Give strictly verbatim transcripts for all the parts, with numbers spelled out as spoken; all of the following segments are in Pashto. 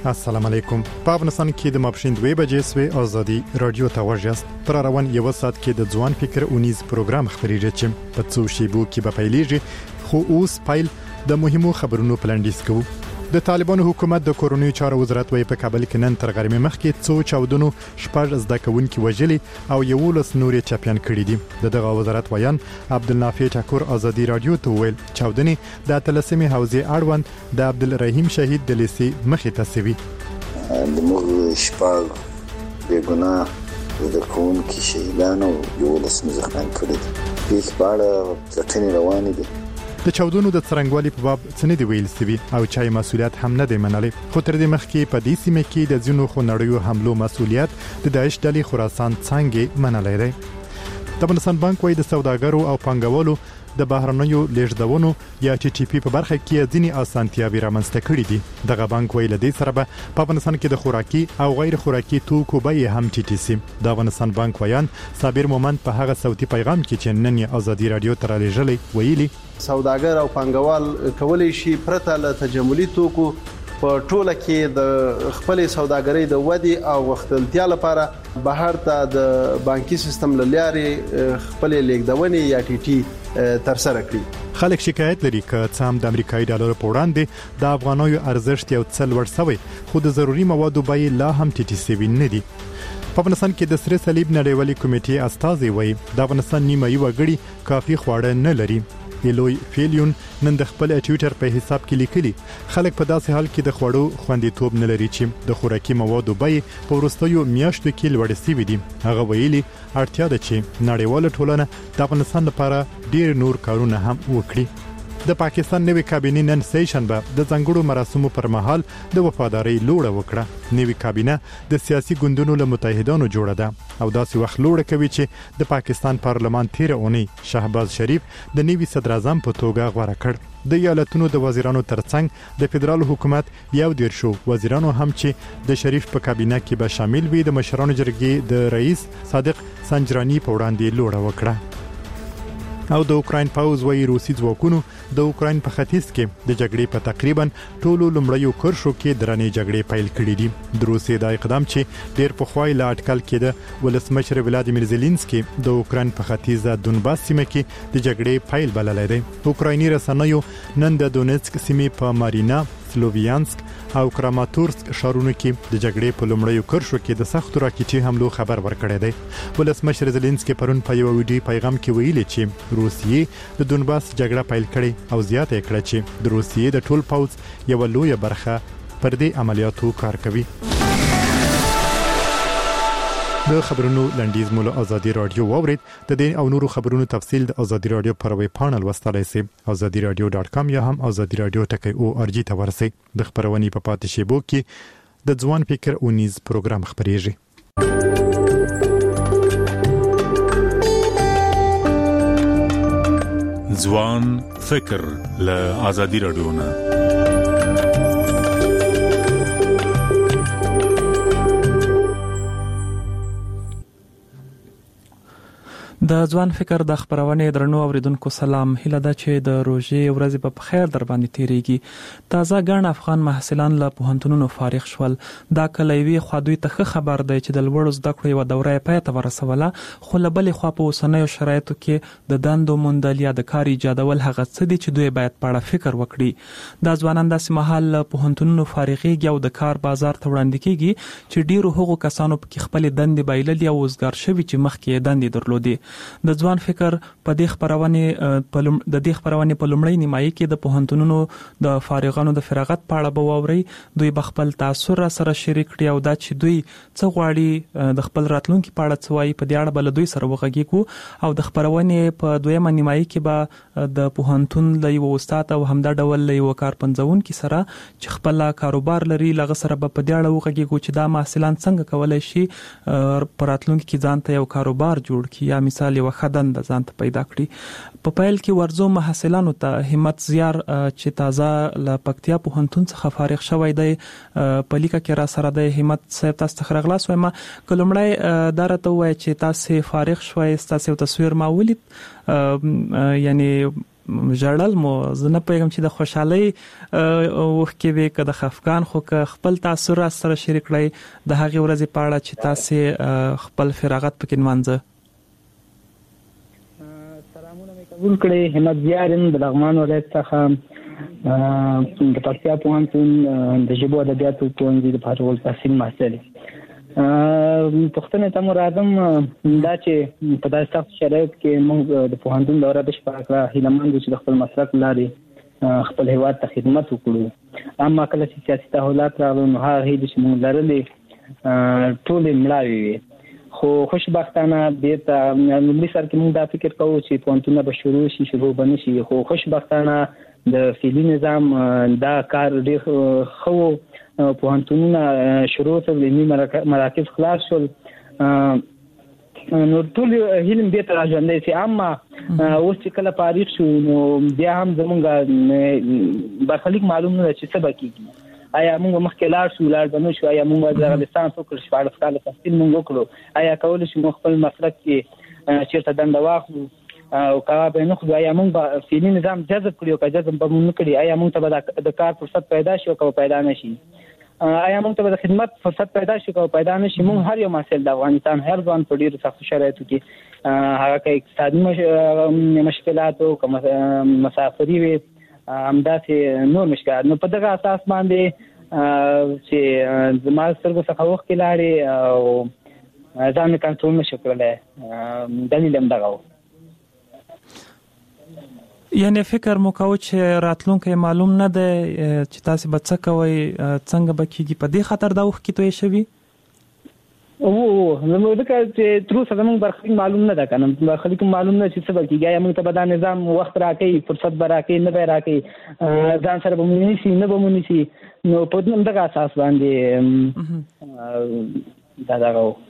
السلام علیکم. په افغانستان کې د ماپښین دوه بجې سوي ازادي رادیو ته ورجاست. پر روان یو ساعت کې د ځوان فکر اونیز پروګرام خبرېږي چې په څو شیبو کې به پیلېږي، خو اوس پیل د مهمو خبرونو پلاندیس کوو. د طالبانو حکومت د کورونی چارو وزارت وایي په کابل کې نن تر غرمې مخکې څو چاودنو شپږ زده کوونکي وژلي او یولس نورې چاپیان کړي دي. د دغه وزارت ویان عبدالنافع ټاکور ازادي رادیو ته ویل چاودنې د اتلسمې حوزې اړوند د عبدالرحیم شهید د لیسې مخې ته سوي. د موږ شپږ بېګناه د کوونکي شهیدان او یولس زخمیان کړي دي. پیښې په اړه څېړنې روانې دي. د چاودنو د څرنګوالي په باب څه نه دی ویل سوي او چای مسولیت هم نه دی منلی، خو تر دې مخکې په دې سیمه کې د ځینو خونړیو حملو مسولیت د داعش ډلې خراسان څنګه منلی دی. د افغانستان بانک وايي د سوداګرو او پانګوالو د بهرنیو لیږدونو یا ټي ټي پی په برخه کې ځینې اسانتیاوې رامنځته کړې دي. دغه بانک وايي لدې سره به په افغانستان کې د خوراکي او غیر خوراکي توکو بیې هم ټیټې سي. د افغانستان بانک ویان صابر مومند په هغه صوتي پیغام کې چې نن یې ازادي رادیو ته رالیږلی ویلي سوداګر او پانګوال کولای شي پرته له تجملي توکو په ټوله کې د خپل سوداګرۍ د ودی او وختلتیا لپاره بهر ته د بانکي سیستم لارې خپل لیږدونې یا ټي ټي تر سره کړي. خلک شکایت لري چې څه هم د امریکایي ډالر په وړاندې د افغانیو ارزښت یو څه لوړ شوی، خو د ضروري موادو بیې لا هم ټیټې شوي نه دي. په افغانستان کې د سره صلیب نړیوالې کمیټې استازي وایي د افغانستان نیمایي وګړي کافي خواړه نه لري. ایلوی فیلیون نن د خپل ټویټر په حساب کې لیکلي خلک په داسې حال کې د خوړو خوندیتوب نه لري چې د خوراکي موادو بیې په وروستیو میاشتو کې لوړې شوې دي. هغه ویلي اړتیا ده چې نړیواله ټولنه د افغانستان لپاره ډیر نور کارونه هم وکړي. د پاکستان نوې کابینه نن سه شنبه د ځنګړو مراسمو پر مهال د وفاداری لوړه وکړه. نوې کابینه د سیاسي ګوندونو له متحدانو جوړه ده او داسې وخت لوړه کوي چې د پاکستان پارلمان تیر اونۍ شهباز شریف د نوي صدر اعظم په توګه غوړه کړ. د ایالتونو د وزیرانو ترڅنګ د فدرال حکومت یو دیرشو وزیرانو هم چې د شریف په کابینه کې به شامل وي د مشرانو جرګې د رئیس صادق سنجرانی په وړاندې لوړه وکړه. او د اوکراین پاوز وایي روسي ځواکونو د اوکراین په ختیځ کې د جګړې په تقریبا ټولو لومړیو کرښو کې درنې جګړې پیل کړې دي. د روسي د اقدام چې ډیر په خوای لا اټکل کېده ولسمشر ولادیمیر زيلنسکي د اوکراین په ختیځه دونباس سیمه کې د جګړې پیل بللی دی. اوکرایني رسنیو نن د دونیتسک سیمې په مارینا، سلوویانسک او کراماتورسک ښارونو کې د جګړې په لومړیو کرښو کې د سختو راکټي حملو خبر ورکړی دی. ولسمشر زيلنسکي پرون په یو ویډیو پیغام کې ویلي چې روسیې د دونباس جګړه پیل کړې او زیاته کړه چې د روسیې د ټول پوځ یو لوی برخه پر دې عملیاتو کار کوي. د خبرونو لنډیز مول ازادي رادیو واورید. د دې او نورو خبرونو تفصیل د ازادي رادیو پر ویب پاڼل وستلای شئ ازادي رادیو ډاټ کام یا هم ازادي رادیو ټکی او ار جی ته ورسئ. د خبرونې په پاتې شیبو کې د ځوان فکر اونیز پروګرام خبرېږي. ځوان فکر له ازادي رادیو نه د ځوان فکر د خبرونې درنو اوریدونکو سلام. هیله ده چې د روژې ورځې په خیر در باندې تیریږي. تازه ګڼ افغان محصلان له پوهنتونونو فارغ شول. دا کلیوي خو دوی ته خبر دی چې د لوړو زده کړو یو دوره پای ته ورسوله، خو له بلې خوا په اوسنیو شرایطو کې د دندو موندل یا د کار ایجادول هغه څه دي چې دوی باید په اړه فکر وکړي. دا ځوانان داسې مهال له پوهنتونونو فارغېږي او د کار بازار ته وړاندې کیږي چې ډیرو هغو کسانو په خپل دندې بایللې او وزګار شوي چې مخکې دندې درلودي. د ځوان فکر په دې خبرونه په د دې خبرونه په لومړی نیمایي کې د پوهنتونونو د فارغانو د فراغت په اړه به واوري. دوی بخپل تاثر سره شریک کړي او دا چې دوی څه غواړي د خپل راتلونکي په اړه څه وایي په دې اړه بل دوی سره وغږیږو. او د خبرونه په دویمه نیمایي کې به د پوهنتون له یو استاد او همدا ډول له یو کارپنځون کې سره چې خپل کاروبار لري لغه سره به په دې اړه وغږیږو چې دا محصلان څنګه کولای شي په راتلونکي کې ځان ته یو کاروبار جوړ کړي یا مثال یو خدن د ځان ته پیدا کړي. په پیل کې ورزو محصلانو ته همت زیار چې تازه له پکتیا پوهنتون څخه فارغ شوی دی په لیکه کې را سره د همت صاحب تاسو ته خرغلاس وایم. کلمړی دا راته وایي چې تاسو فارغ شوي تاسو تصویر ما ولید، یعنی ژړل مو زنه پیغام چې د خوشحالي وخت کې به د خفقان خو خپل تاثیر سره شریک کړئ د هغه ورځې په اړه چې تاسو خپل فراغت پکې منځه. سلامونه مې قبول کړئ. همت زیارم د لغمان ولایت څخه د پکتیا پوهنتون د ژبو ادبیاتو پوهنځي د فارغ التحصیل محصل. پښتنه ته مرادم دا چې په داسې سخت شرایط کې موږ د پوهنتون دوره بشپړه کړه. هیلهمند چې د خپل مسلک لارې خپل هیواد ته خدمت وکړو. اما کله چې سیاسي تحولات راغلل نو هغه هیلې چې موږ لرلې ټولې مړاوې وې. خو خوشبختانه بیرته لومړي سر کې موږ دا فکر کوو چې پوهنتونونه به شروع شي شروع به نه شي. خو خوشبختانه د فعلي نظام دا کار ډېر ښه پوهنتونونه شروع شول، علمي مراکز خلاص شول، نو ټول هیلم دې ته راځندې چې اما اوس چې کله فارغ شو نو بیا هم زمونږ برخلیک معلوم نه چې څه به کېږي. آیا موږ مخکې لاړ شو لاړ به نه شو، آیا موږ د لیسانس وکړو شپاړس کاله تحصیل موږ وکړو، آیا کولی شو موږ خپل مسلک کې چېرته دنده واخلو او کله به نه خو آیا موږ به فعلي نظام جذب کړي او که جذب به موږ نه کړي، آیا موږ ته به د کار فرصت پیدا شي او که پیدا نه شي، آیا موږ ته به د خدمت فرصت پیدا شي او پیدا نه شي. موږ هر یو محصل د افغانستان هر ځوان په ډیرو سختو شرایطو کې هغه که اقتصادي مشکلات او که مسافري وي همداسې نور مشکلات، نو په دغه اساس باندې چې زما سترګو څخه اوښکې لاړې او ځان مې کنټرول نه شو کړلی، دلیل هم دغه و. یعنی فکر مو کوو چې راتلونکی معلوم نه دی چې تاسو به څه کوئ، څنګه به کېږي، په دې خاطر دا اوښکې تویې شوي؟ او نو ځکه چې تر اوسه زموږ برخلیک معلوم نه ده که نه، برخلیک معلوم نه چې څه به کېږي، آیا موږ ته به دا نظام وخت راکوي، فرصت به راکوي، نه به یې راکوي، ځان سره به مو نیسي نه به مو نیسي، نو په دغه اساس باندې دا دغه و.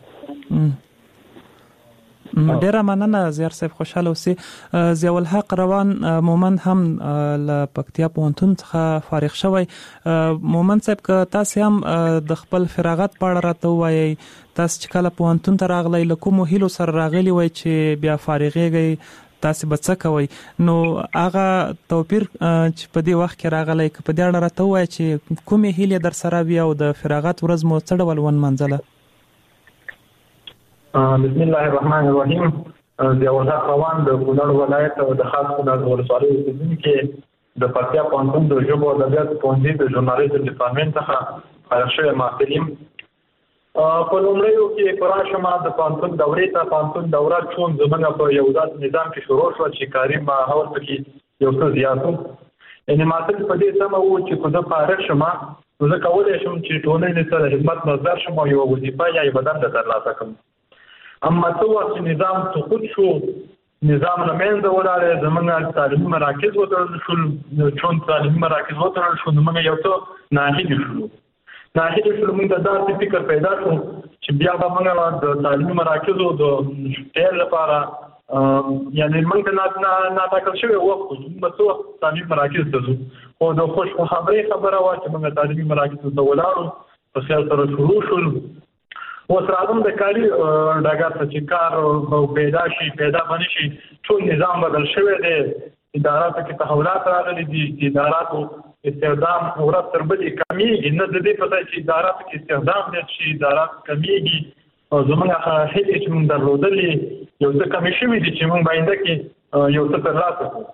ډیره مننه زیار صاحب، خوشاله اوسئ. ضیاء الحق روان مومند هم له پکتیا پوهنتون څخه فارغ شوی. مومند صاحب که تاسو هم د خپل فراغت په اړه راته ووایئ، تاسو چې کله پوهنتون ته راغلی له کومو هیلو سره راغلی وای چې بیا فارغېږئ تاسو به څه کوئ، نو هغه توپیر چې په دې وخت کې راغلی که په دې اړه راته ووایئ چې کومې هیلې در سره وي او د فراغت ورځ مو څه ډول ونمانځله؟ بسم الله الرحمن الرحیم. ضیاء الحق روان د کونړ ولایت او د خاص کونړ ولسوالۍ اوسېدونکی د پکتیا پوهنتون د ژبو ادبیاتو پوهنځي د ژورنالیزم ډپارټمنټ څخه فارغ شوی محصل یم. په لومړیو کې په راشم د پوهنتون دورې ته پوهنتون دوره چون زموږ په یو داسې نظام کې شروع شوه چې کاري ماحول پکې یو څه زیات و، یعنې محصل په دې تمه و چې که زه فارغ شم نو زه کولی شم چې ټولنې سره خدمت مصدر شم او یوه وظیفه یا یو بدن د ترلاسه کړم. اما څه وخت چې نظام سقوط شو، نظام له منځه ولاړی، زموږ تعلیمي مراکز وتړل شول، چون تعلیمي مراکز وتړل شو نو موږ یو څه ناهیلي شولو ناهیلي شولو موږ ته داسې فکر پیدا شو چې بیا به موږ د تعلیمي مراکزو د پیل لپاره یعنې موږ ته ناټاکل شوی وخت و چې موږ څه وخت تعلیمي مراکز ته ځو، خو د خوشخبرۍ خبره وه چې موږ تعلیمي مراکزو ته ولاړو، په خیال سره شروع شول. اوس راځم د کاري ډګر ته چې کار پیدا شي پیدا به نه شي، ټول نظام بدل شوی دی، اداراتو کې تحولات راغلي دي، اداراتو استخدام ورځ تر بلې کمیږي، نه د دې پته چې اداراتو کې استخدام زیات شي، ادارات کمیږي، او زموږ هیلې چې موږ درلودلې یو څه کمې شوي دي چې موږ باینده کې یو څه ترلاسه کړو.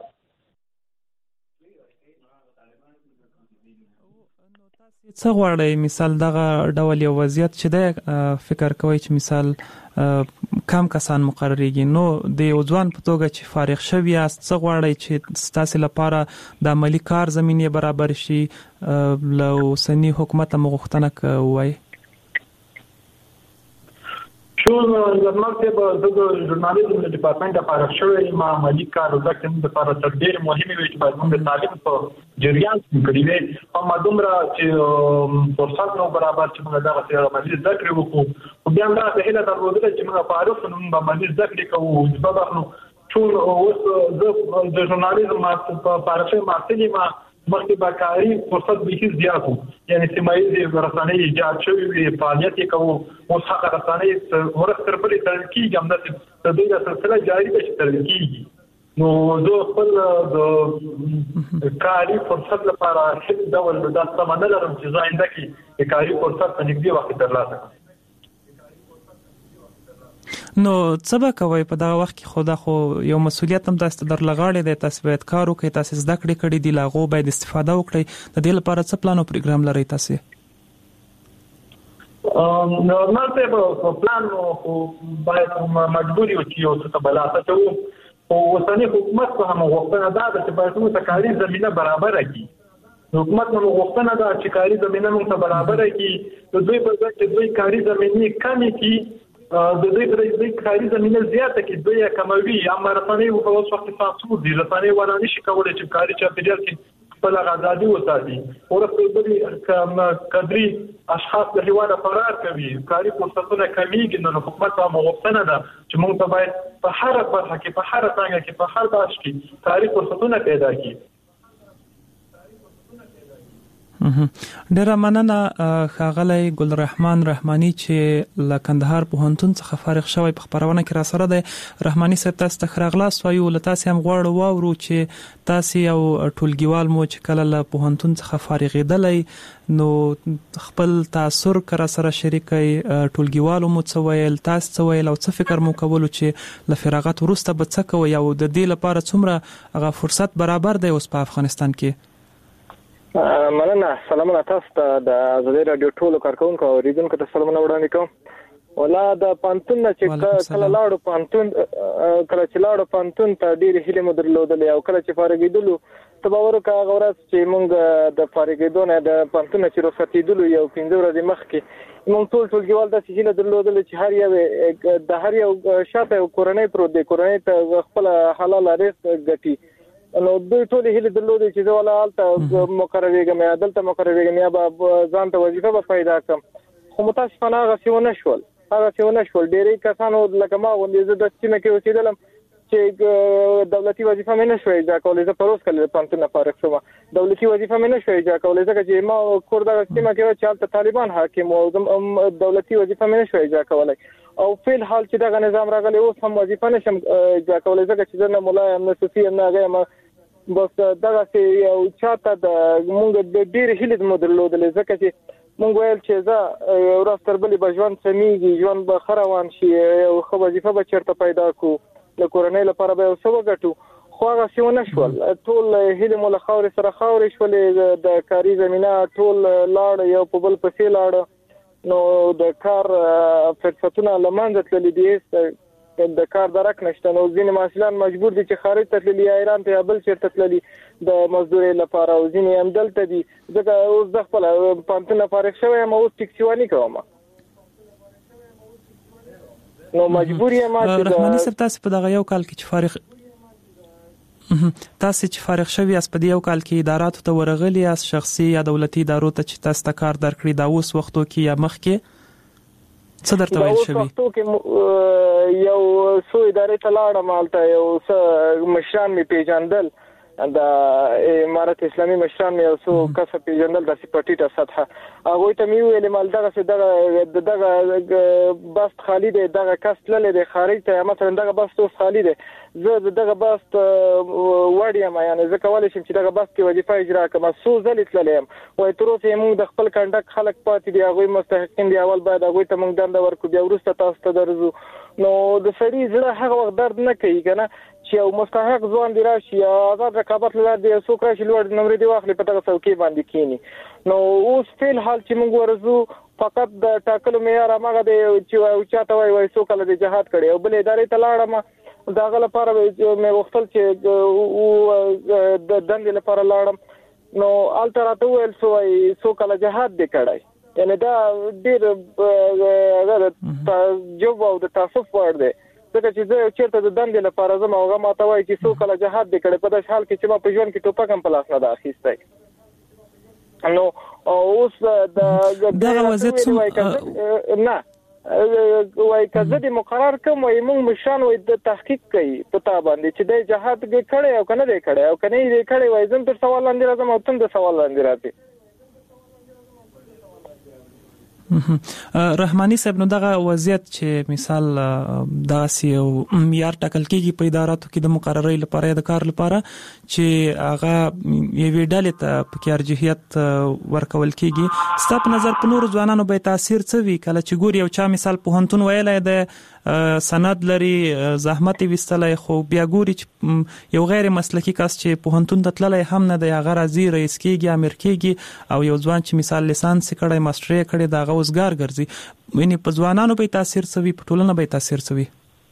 څه غواړئ مثال دغه ډول یو وضعیت چې دی فکر کوئ چې مثال کم کسان مقرریږي، نو د یو ځوان په توګه چې فارغ شوي یاست څه غواړئ چې ستاسې لپاره د عملي کار زمینې برابر شي، له اوسني حکومت هم غوښتنه ووایئ؟ شو زما صاحب زه د ژورنالیزم د ډپارټمنټ نه فارغ شوی یم، عملي کار زده کړې زموږ دپاره تر ډېرې مهمې وي چې باید موږ د تعلیم په جریان کې کړي وي، همدومره چې فرصت نو برابر چې موږ دغسې عملي زده کړې وکړو. خو بیا هم دغسې هیله درلودله چې موږ فارغ شو نو موږ به عملي زده کړې کوو، وظیفه به اخلو. ټول اوس زه د ژورنالیزم په فارغ شوی محصل یم، مخکې به کاري فرصت بیخي زیات و، یعنې سیمه ییزې رسنۍ ایجاد شوي وي، فعالیت یې کوو. اوس هغه رسنۍ ورځ تر بلې تړل کېږي، همداسې د دوی دا سلسله جاري ده چې تړل کېږي. نو زه خپل د کاري فرصت لپاره هیڅ ډول د تمه نه لرم چې زه آینده کې د کاري فرصت په نږدې وخت ترلاسه کړم. نو څه به کوئ په دغه وخت کې؟ خو دا خو یو مسؤلیت هم تاسو ته درلغاړې دی، تاسو باید کار وکړئ، تاسو زده کړې کړې دي، له هغو باید استفاده وکړئ. د دې لپاره څه پلان او پروګرام لرئ تاسو؟ نورمال ته په پلان خو باید مجبور یو چې یو څه بلاسه کوو. او اوسنی حکومت په هم غوښتنه ده چې باید موږ ته کاري زمینه برابر کړي. حکومت نو غوښتنه ده چې کاري زمینه موږ ته برابر کړي. د دوی په ځای چې دوی کاري زمینه کمې کړي، د دوی په ځای کاري زمینه زیاته کړي، دوی یې کموي. اما رسنۍ په اوس وخت کې تاسو دي رسنۍ ولا نشي کولای چې کاري چاپیریال کې خپل غزادي وساتي. ورته دوی کوم کډري اشخاص د هیواده فرار کوي، کاري فرصتونه کمیږي. نو حکومت هم غوښتنه ده چې موږ ته باید په هر برخه کې، په هر څنګه کې، په هر بخش کې کاري فرصتونه پیدا کړي. ډیره مننه ښاغلی ګلرحمان رحماني چې له کندهار پوهنتون څخه فارغ شوی په خبرونه کې را سره دی. رحماني صاحب تاسو ته ښه راغلاست وایو. له تاسو هم غواړو واورو چې تاسو یو ټولګیوال مو چې کله له پوهنتون څخه فارغېدلی نو خپل تاثر کرا سره شریکي، ټولګیوالو مو څه ویل، تاسو څه ویل او څه فکر مو کولو چې له فراغت وروسته به څه کوئ او د دې لپاره څومره هغه فرصت برابر دی اوس په افغانستان کې؟ مننه. سلامونه تاسو ته د ازادي رادیو ټولو کارکونکو او اوریدونکو ته سلامونه وړاندې کوم. ولا د پانتون چې کله لاړو پانتون کله چې لاړو پانتون ته ډېر هیله مو درلودلې او کله چې فارغېدلو ته باور وکړه غوړات چې موږ د فارغېدو نه د پانتون چې رخصتېدلو یو پنځه ورځې مخکې موږ ټول ټولګیوال د هیله درلودلې چې هر یو د هر یو شاته یو کورنۍ پروت دی، کورنۍ ته خپل حلال رزق ګټي. نو دوی ټول هیله درلودې چې زه ولا حالت مقرریږم یا دلته مقرریږم یا به ځان ته وظیفه به پیدا کړم. خو متاسفانه هغه څه ونه شول هغه څه ونه شول ډېری کسانو لکه ما غوندې زه د سیمه کې اوسېدلم چې دولتي وظیفه مې نه شوی اجرا کولی. زه پروس کله پانتون نه فارغ شوم، دولتي وظیفه مې نه شوی اجرا کولی ځکه چې ما کور دغه سیمه کې چې هلته طالبان حاکم و، دولتي وظیفه مې نه شوی اجرا کولی. او فعل حال چې دغه نظام راغلی اوس هم وظیفه نشم اجرا کولی ځکه چې زه نه ملا یم نه صوفي یم نه هغه یم. بس دغه یو چاته د مونږ د ډېر هیله مو درلودلې ځکه چې مونږ ویل چې زه ورځ تر بلې به ژوند سمیږي، ژوند به ښه روان شي، یو ښه وظیفه به چېرته پیدا کړو، د کورنۍ لپاره به یو څه وګټو. خو هغه څه ونه شول. ټول هیلې مو له خاورې سره خاورې شولې، د کاري زمینه ټول لاړ یو په بل پسې لاړه. نو د کار فرصتونه له منځه تللي دي، د کار درک نشته. نو ځینې محصلان مجبور دي چې خارج ته تللي یا ایران ته یا بل چېرته تللي د مزدورۍ لپاره او ځینې هم دلته دي. ځکه اوس زه خپله پوهنتون نه فارغ شوی یم، اوس ټکسیواني کوم. نو مجبور یم چې رحماني صاحب تاسو په دغه یو کال کې چې فارغ تاسو چې فارغ شوی یاست په دې یو کال کې اداراتو ته ورغلي یاست، شخصي یا دولتي ادارو ته چې تاسو ته کار درکړي دا اوس وختو کې یا مخکې څه درته ویل شوي؟ دا وختو کې یو څو ادارې ته لاړم، هلته یو څه مشران مې پیژندل، د امارت اسلامي مشران مې یو څو کسه پیژندل داسې په ټیټه سطحه. هغوی ته مې وویل مال دغسې دغه دغه بست خالي دی، دغه کس تللی دی خارج ته، یا مثلا دغه بست اوس خالي دی، زه د دغه بست وړ یم، یعنې زه کولی شم چې دغه بست کې وظیفه اجرا کړم. څو ځلې تللی یم. وایي تر اوسه یې موږ د خپل کنډک خلک پاتې دي، هغوی مستحقین دي، اول باید هغوی ته موږ دنده ورکړو، بیا وروسته تاسو ته درځو. نو د سړي زړه هغه وخت درد نه کوي که نه چې یو مستحق ځوان دی راشي یا آزاد رقابت له لارې دی یو څوک راشي لوړ نمرې دې واخلي په دغه څوکۍ باندې کښېني. نو اوس فعل حال چې موږ ورځو فقط د ټاکلو معیار هماغه دی چې چاته وایي وایي څو کله دې جهاد کړی او بلې ادارې ته لاړم. د هغه لپاره مې غوښتل چې د دندې لپاره لاړم. نو هلته راته وویل څه وایي څو کله جهاد دې کړی. یعنې دا ډېر تعجب او د تاسف وړ دی ځکه چې زه چېرته د دندې لپاره ځم او هغه ماته وایي چې څو کله جهاد دې کړی، په داسې حال کې چې ما په ژوند کې ټوپک هم په لاس نه ده اخیستی. نو اوس دغه وضعیت نه وایي که زه دې مقرر کړم وایي موږ مشران وایي د تحقیق کوي په تا باندې چې دی جهاد کړی او که نه دی کړی او که نه یې کړی وایي زه هم تر سوال لاندې راځم او ته هم د سوال لاندې راځې. رحماني صاحب نو دغه وضعیت چې مثال دغه سیو معیار ټاکل کیږي په اداراتو کې د مقررۍ لپاره د کار لپاره چې هغه یوې ډلې ته په ارجحیت ورکول کیږي ستاسو په نظر په نور ځوانانو به تاثیر څه وی کله چې ګور یو چا مثال پوهنتون ویلای د سند لري زحمت وستلای خو بیا ګوري چې یو غیر مسلکی کس چې پوهنتون ته تللی هم نه د هغه راځي رئیس کیږي امیر کیږي او یو ځوان چې مثال لیسانس کړي ماستري کړي دا غوسګار ګرځي یعنی په ځوانانو به تاثیر سوي په ټولنه به تاثیر سوي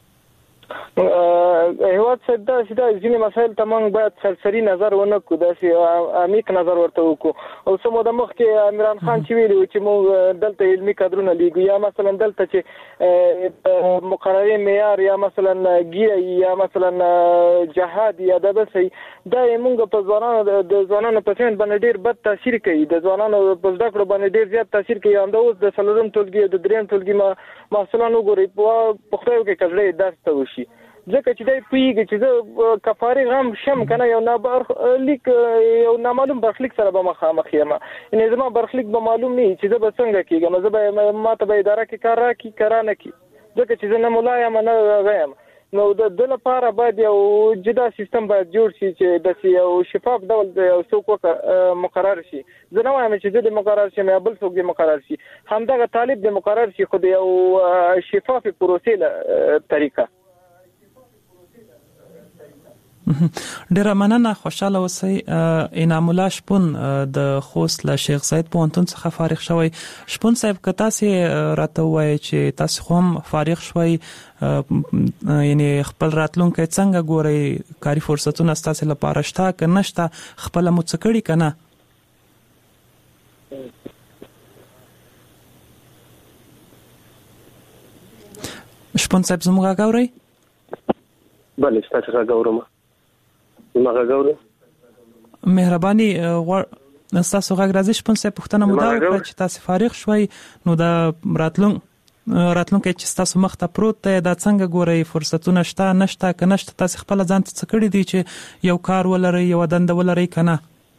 هیواد څخه دا چې دا ځینې مسایل ته موږ باید سرسري نظر ونه کړو داسې عمیق نظر ورته وکړو او سمو د مخکې عمران خان چې ویلي چې موږ دلته علمي کادرونه لیږو یا مثلا دلته چې مقررې معیار یا مثلا ګیره یا مثلا جهاد یا د بسي دا موږ په ځوانانو د ځوانانو په څیر باندې ډیر بد تاثیر کوي د ځوانانو په زده کړو باندې ډیر زیات تاثیر کوي هم د اوس د څلورم ټولګي د دریم ټولګي محصلانو ګوري په خدای کې کړي درس ته وشي ځکه چې دای پیږي چې کفاري غم شم کنه یو نابر لیک یو نامعلوم برخلیک سره به مخامخ یم ان زما برخلیک به معلوم نه چې زه به څنګه کیږم زه به ماته به اداره کې کار راکې کرانه کی ځکه چې زه نه مولایم نه غیم نو د د لپاره باید یو جدا سیستم باید جوړ شي چې د یو شفاف ډول یو څوک مقرر شي زه نه وایم چې د مقرر شي مې بل څوک مقرر شي همدغه طالب د مقرر شي خو د یو شفاف پروسې طریقه ډیره مننه خوشاله اوسئ انعام الله شپون د خوست له شیخ زاید پوهنتون څخه فارغ شوی شپون صاحب که تاسو راته وایي چې تاسو هم فارغ شوی یعنی خپل راتلونکي څنګه ګورئ کاری فرصتونه تاسو لپاره شته که نشته خپل مو څه کړی کنه شپون صاحب زموږ غاوري بله تاسو راغورم ماغه غوړ مهرباني تاسو غږ راځي شپون صاحب پښتنه مو دا وکړه چې تاسو فارغ شوي نو دا راتلون راتلونکي چې تاسو مخ ته پروت دی دا څنګه ګورئ فرصتونه شته نشته که نشته تاسو خپل ځان ته څه کړی دی چې یو کار ولرئ یو دنده ولرئ کنه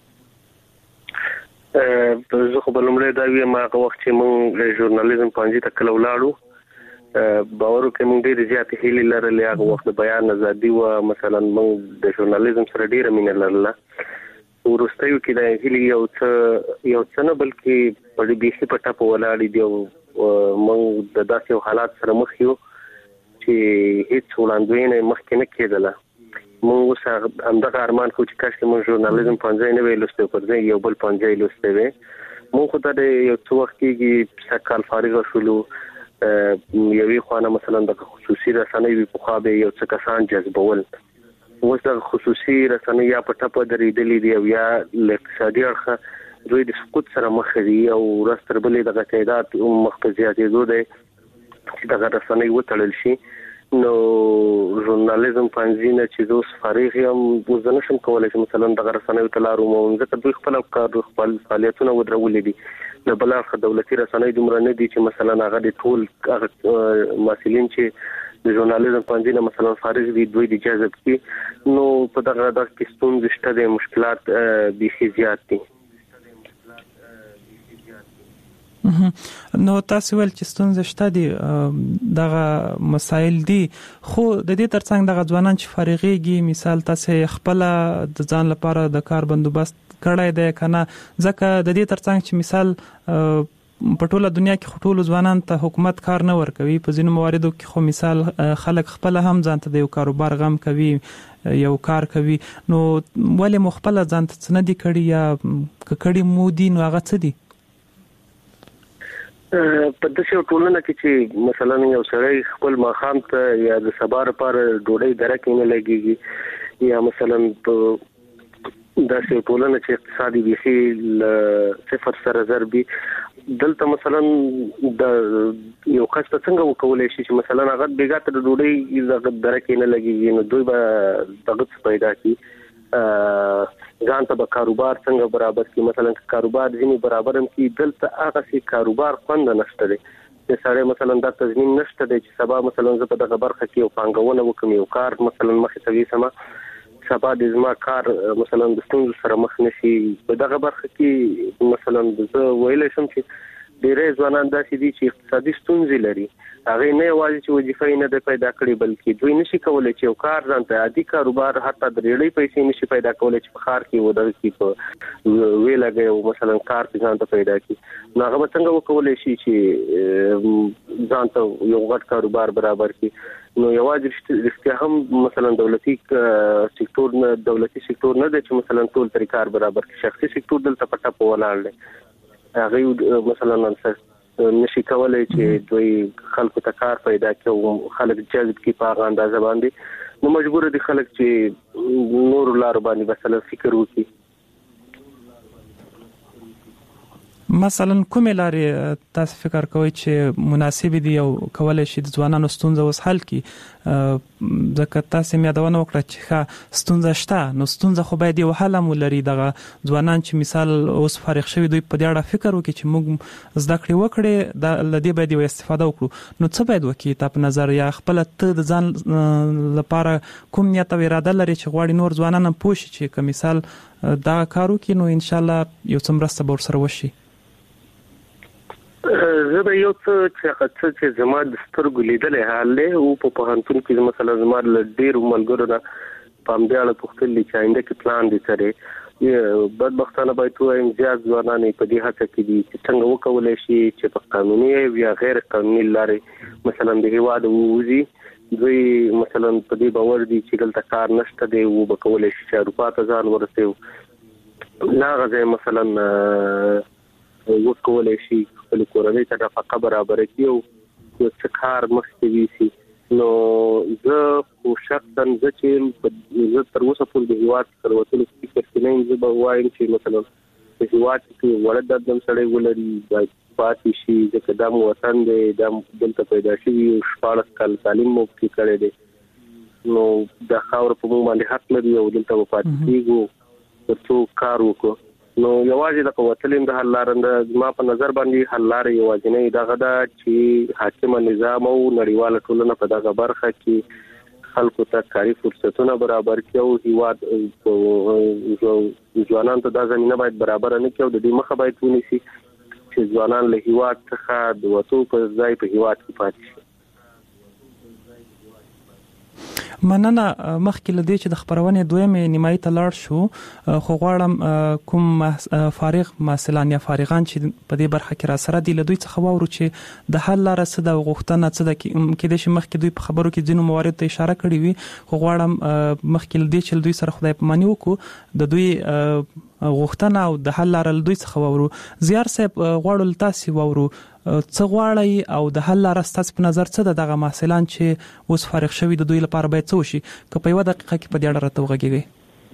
زه خو بلمړی دا ویم هغه وخت چې موږ ژورنالیزم پانځي ته کله ولاړو باور کوم ډېر زیات هیلې لرلې هغه وخت بیان ازادي و مثلا موږ د ژورنالیزم سره ډېر مینه لرله ورستیو کې د هیلې یو څه یو څه نه بلکې په دې بيخي پټه په ولاړې دی موږ د داسې حالات سره مخ یو چې هیڅ وړاندوینه مخکې نه کېدله موږ اوس همدغه ارمان خو چې کاش موږ ژورنالیزم پنځه نه ویل لسته پر ځای یو بل پنځه لسته وي موږ خو ته یو څو وخت کې سکهال فارغ شولو یوې خوانه مثلا د خصوصي رسنۍ په خوا به یو څه کسان جذبول اوس د خصوصي رسنۍ یا په ټاپه درېدلې دی او یا اقتصادي اړخ دوی د سقوط سره مخ دي او راستر بلې د تعداد مخ په زیاتېدو دی چې د رسنۍ وتړل شي نو ژورنالیزم پنځینه چې اوس فارغ یم وزنه شم کولای چې مثلا د رسنۍ تلارو مونږ ته دوی خپل کار خپل فعالیتونه ودرولې دي د بلارخه دولتي رسنۍ دومره نه دي چې مثلا هغه د ټول مسلین چې د ژورنالیزم پنځینه مثلا فارغ دي دوی د جذب کی نو په دغه د کیستون دشته د مشکلات به زیات دي نو تاسو ول چې ستونزې شته دي دغه مسایل دي خو د دې ترڅنګ دغه ځوانان چې فارغيږي مثال تاسو خپل د ځان لپاره د کار بندوبست کړای دی کنه ځکه د دې ترڅنګ چې مثال په ټوله دنیا کې ټول ځوانان ته حکومت کار نه ورکوي په ځینو مواردو کې خو مثال خلک خپل هم ځان ته د یو کاروبار غم کوي یو کار کوي نو ولې مخبل ځان ته نه دي کړی یا کړي مو دي نو هغه څه دي په داسې ټولنه کې چې مثلا یو سړی خپل ماخام ته یا د سبا لپاره ډوډۍ درکې نه لګيږي یا مثلا په داسې ټولنه چې اقتصادي بيخي صفر سره ضربي دلته مثلا د یو کس ته څنګه وکولای شي چې مثلا هغه بیګات د ډوډۍ درکې نه لګيږي نو دوی به دغه پیدا کی ځان ته به کاروبار څنګه برابر کی مثلا کاروبار ځینی برابر هم کی دلته هغه سي کاروبار خوند نشته دی چې سړی مثلا د تضمین نشته دی چې سبا مثلا زه په دغه برخه کې یو پانګونه وکم یو کار مثلا مخې ته وسم سبا د زما کار مثلا د ستونزو سره مخ نشي په دغه برخه کې مثلا زه ویلې شم چې ډېری ځوانان داسې دي چې اقتصادي ستونزې لري، هغه نه یوازې چې وظیفه نه ده پیدا کړې بلکې دوی نشي کولای چې یو کار ځان ته عادي کاروبار حتی د ریړۍ پیسې نشي پیدا کولای چې په ښار کې ودرې کې په ویلګي او مثلا کار ځان ته پیدا کړي، نو هغه څنګه وکولای شي چې ځان ته یو غټ کاروبار برابر کړي. نو یوازې رښتیا هم مثلا دولتي سکتور نه دولتي سکتور نه دی چې مثلا ټول طریقې کار برابر کړي، شخصي سکتور دلته پټه په ولاړ دی، هغه مثلا نشي کولای چې دوی خلکو ته کار پیدا کړي او خلک جذب کړي په هغه اندازه باندې، نو مجبور دي خلک چې نور لار باندې مثلا فکر وکړي. مثلا کومې لارې تاسو فکر کوئ چې مناسب دي او کولای شي د ځوانانو ستونزې وس حل کړي؟ ځکه تاسو مې یادونه وکړه چې ښه ستونزه شته، نو ستونزه خو باید یو حل هم ولري. دغه ځوانان چې مثال اوس فارغ شوي دوی په دې اړه فکر وکړي چې موږ زده کړې وکړې د لدې باید یو استفاده وکړو، نو څه باید وکړي تاسو په نظر؟ یا خپل ته د ځان لپاره کوم نیت او اراده لري چې غواړي نور ځوانان هم پوه شي چې که مثال دا کار وکړي نو ان شاء الله یو څه مرسته به ورسره وشي؟ زه به یو څه چې چې زما د سترګو لیدلې حال له او په پوهنتون کې مثلا زما له ډېرو ملګرو نه په همدې اړه پوښتنې چې آینده کې پلان دي سره بدبختانه باید وایم زیات ځوانان په دې هڅه کې دي چې څنګه وکولای شي چې په قانوني یا غیر قانوني لارې مثلا د هیواد ووځي. دوی مثلا په دې باور دي چې دلته کار نشته دی او به کولای شي چې اروپا ته ځان ورسوي، نه غځي مثلا وکولای شي خپل کورنۍ ته نفقه برابر کړي او څه کار مخکې ویسي. نو زه خو شخصا زه چې زه تر اوسه پورې د هیواد تر وتلو فکر کې نه یم، زه به وایم چې مثلا د هیواد کې وړه دردم سړی ولري باید پاتې شي، ځکه دا مو وطن دی، دا دلته پیدا شوي او شپاړس کاله تعلیم مو پکې کړی دی، نو دا خاوره په موږ باندې حق لري او دلته به پاتې کېږو تر څو کار وکړو. نو یوازې د قوتلین د حل لارې ما په نظر باندې حل لارې یوازې نه دغه دا چې حاکم نظام او نړیواله ټولنه په دغه برخه کې خلکو ته کاري فرصتونه برابر کړي او هیواد ځوانان ته د زمينه باید برابر نه کړي او د دې مخه باید ونیسي چې ځوانان له هیواد څخه د وټو په ځای په هیواد کې پاتې شي. مننه. مخکې لدې چې د خبرونې دویمې نیمایي ته لاړ شو، خو غواړم کوم فارغ محصلان یا فارغان چې په دې برخه کې را سره دي له دوی څخه واورو چې د حل لاره څه ده، غوښتنه څه ده. کېدای شي مخکې دوی په خبرو کې ځینو موارد ته اشاره کړې وي، خو غواړم مخکې لدې چې دوی سره خدای پاماني وکړو د دوی غوښتنه او د حل لاره دوی څخه واورو. زیار صاحب غواړو تاسو واورو څه غواړي او د حل لاره ستاسو په نظر څه ده؟ دغه محصلان چې اوس فارغ شوي د دوی لپاره باید څه وشي؟ که په یوه دقیقه کې په دې اړه راته وغږیږئ.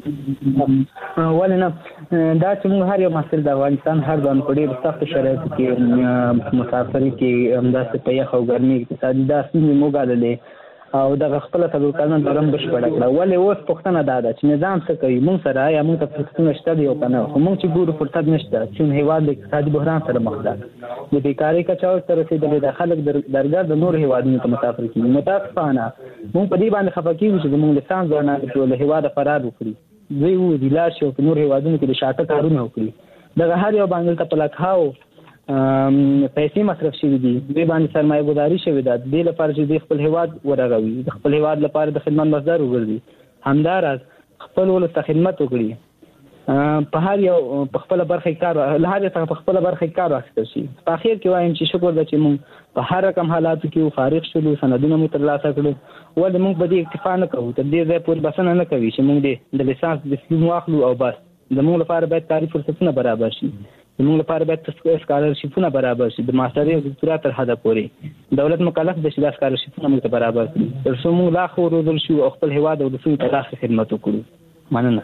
ولې نه دا چې موږ هر یو محصل د افغانستان هر ځان په ډېر سخت شرایطو کې مسافري کې همداسې په یخ او ګرمي اقتصادي دا ستونزې موږ ګاللې او دغه خپل څلور کلنه دوره هم بشپړه کړه. ولې اوس پوښتنه دا ده چې نظام څه کوي؟ موږ سره یا موږ ته فرصتونه شته دي او که نه؟ خو موږ چې ګورو فرصت نشته چې هیواد د اقتصادي بحران سره مخ ده، د بیکارۍ کچه ورته رسېدلې ده، خلک درګرد د نورو هیوادونو ته مسافر کېږي. متاسفانه موږ په دې باندې خفه کېږو چې زموږ لسان ځوانان چې له هیواده فرار وکړي، دوی ووځي لاړ شي او په نورو هیوادونو کې د شاته کارونه وکړي. دغه هر یو باندې ته په لکهاو پیسې مصرف شوي دي، دوی باندې سرمایه ګذاري شوې ده د دې لپاره چې دوی خپل هیواد ورغوي، د خپل هیواد لپاره د خدمت مصدر وګرځي، همداراز خپل ولس ته خدمت وکړي، په هر یو په خپل برخه کار له هر څه په خپل برخه کار واخیستل شي. په اخر کې وایم چې شکر ده چې موږ په هر رقم حالاتو کې فارغ شولو، سندونه مو ترلاسه کړو، ولې موږ به دې اکتفا نه کوو، تر دې ځای پورې بسنه نه کوي چې موږ دې د لیسانس ډیپلوم واخلو او بس. زموږ لپاره باید کاري فرصتونه برابر شي، زموږ لپاره باید سکالرشیپونه برابر شي، د ماسترۍ او دکتورا تر حده پورې دولت مکلف دی چې دا سکالرشیپونه موږ ته برابر کړي تر څو موږ لا ښه وروزل شو او خپل هیواد او ولسونو ته لا ښه خدمت وکړو. مننه.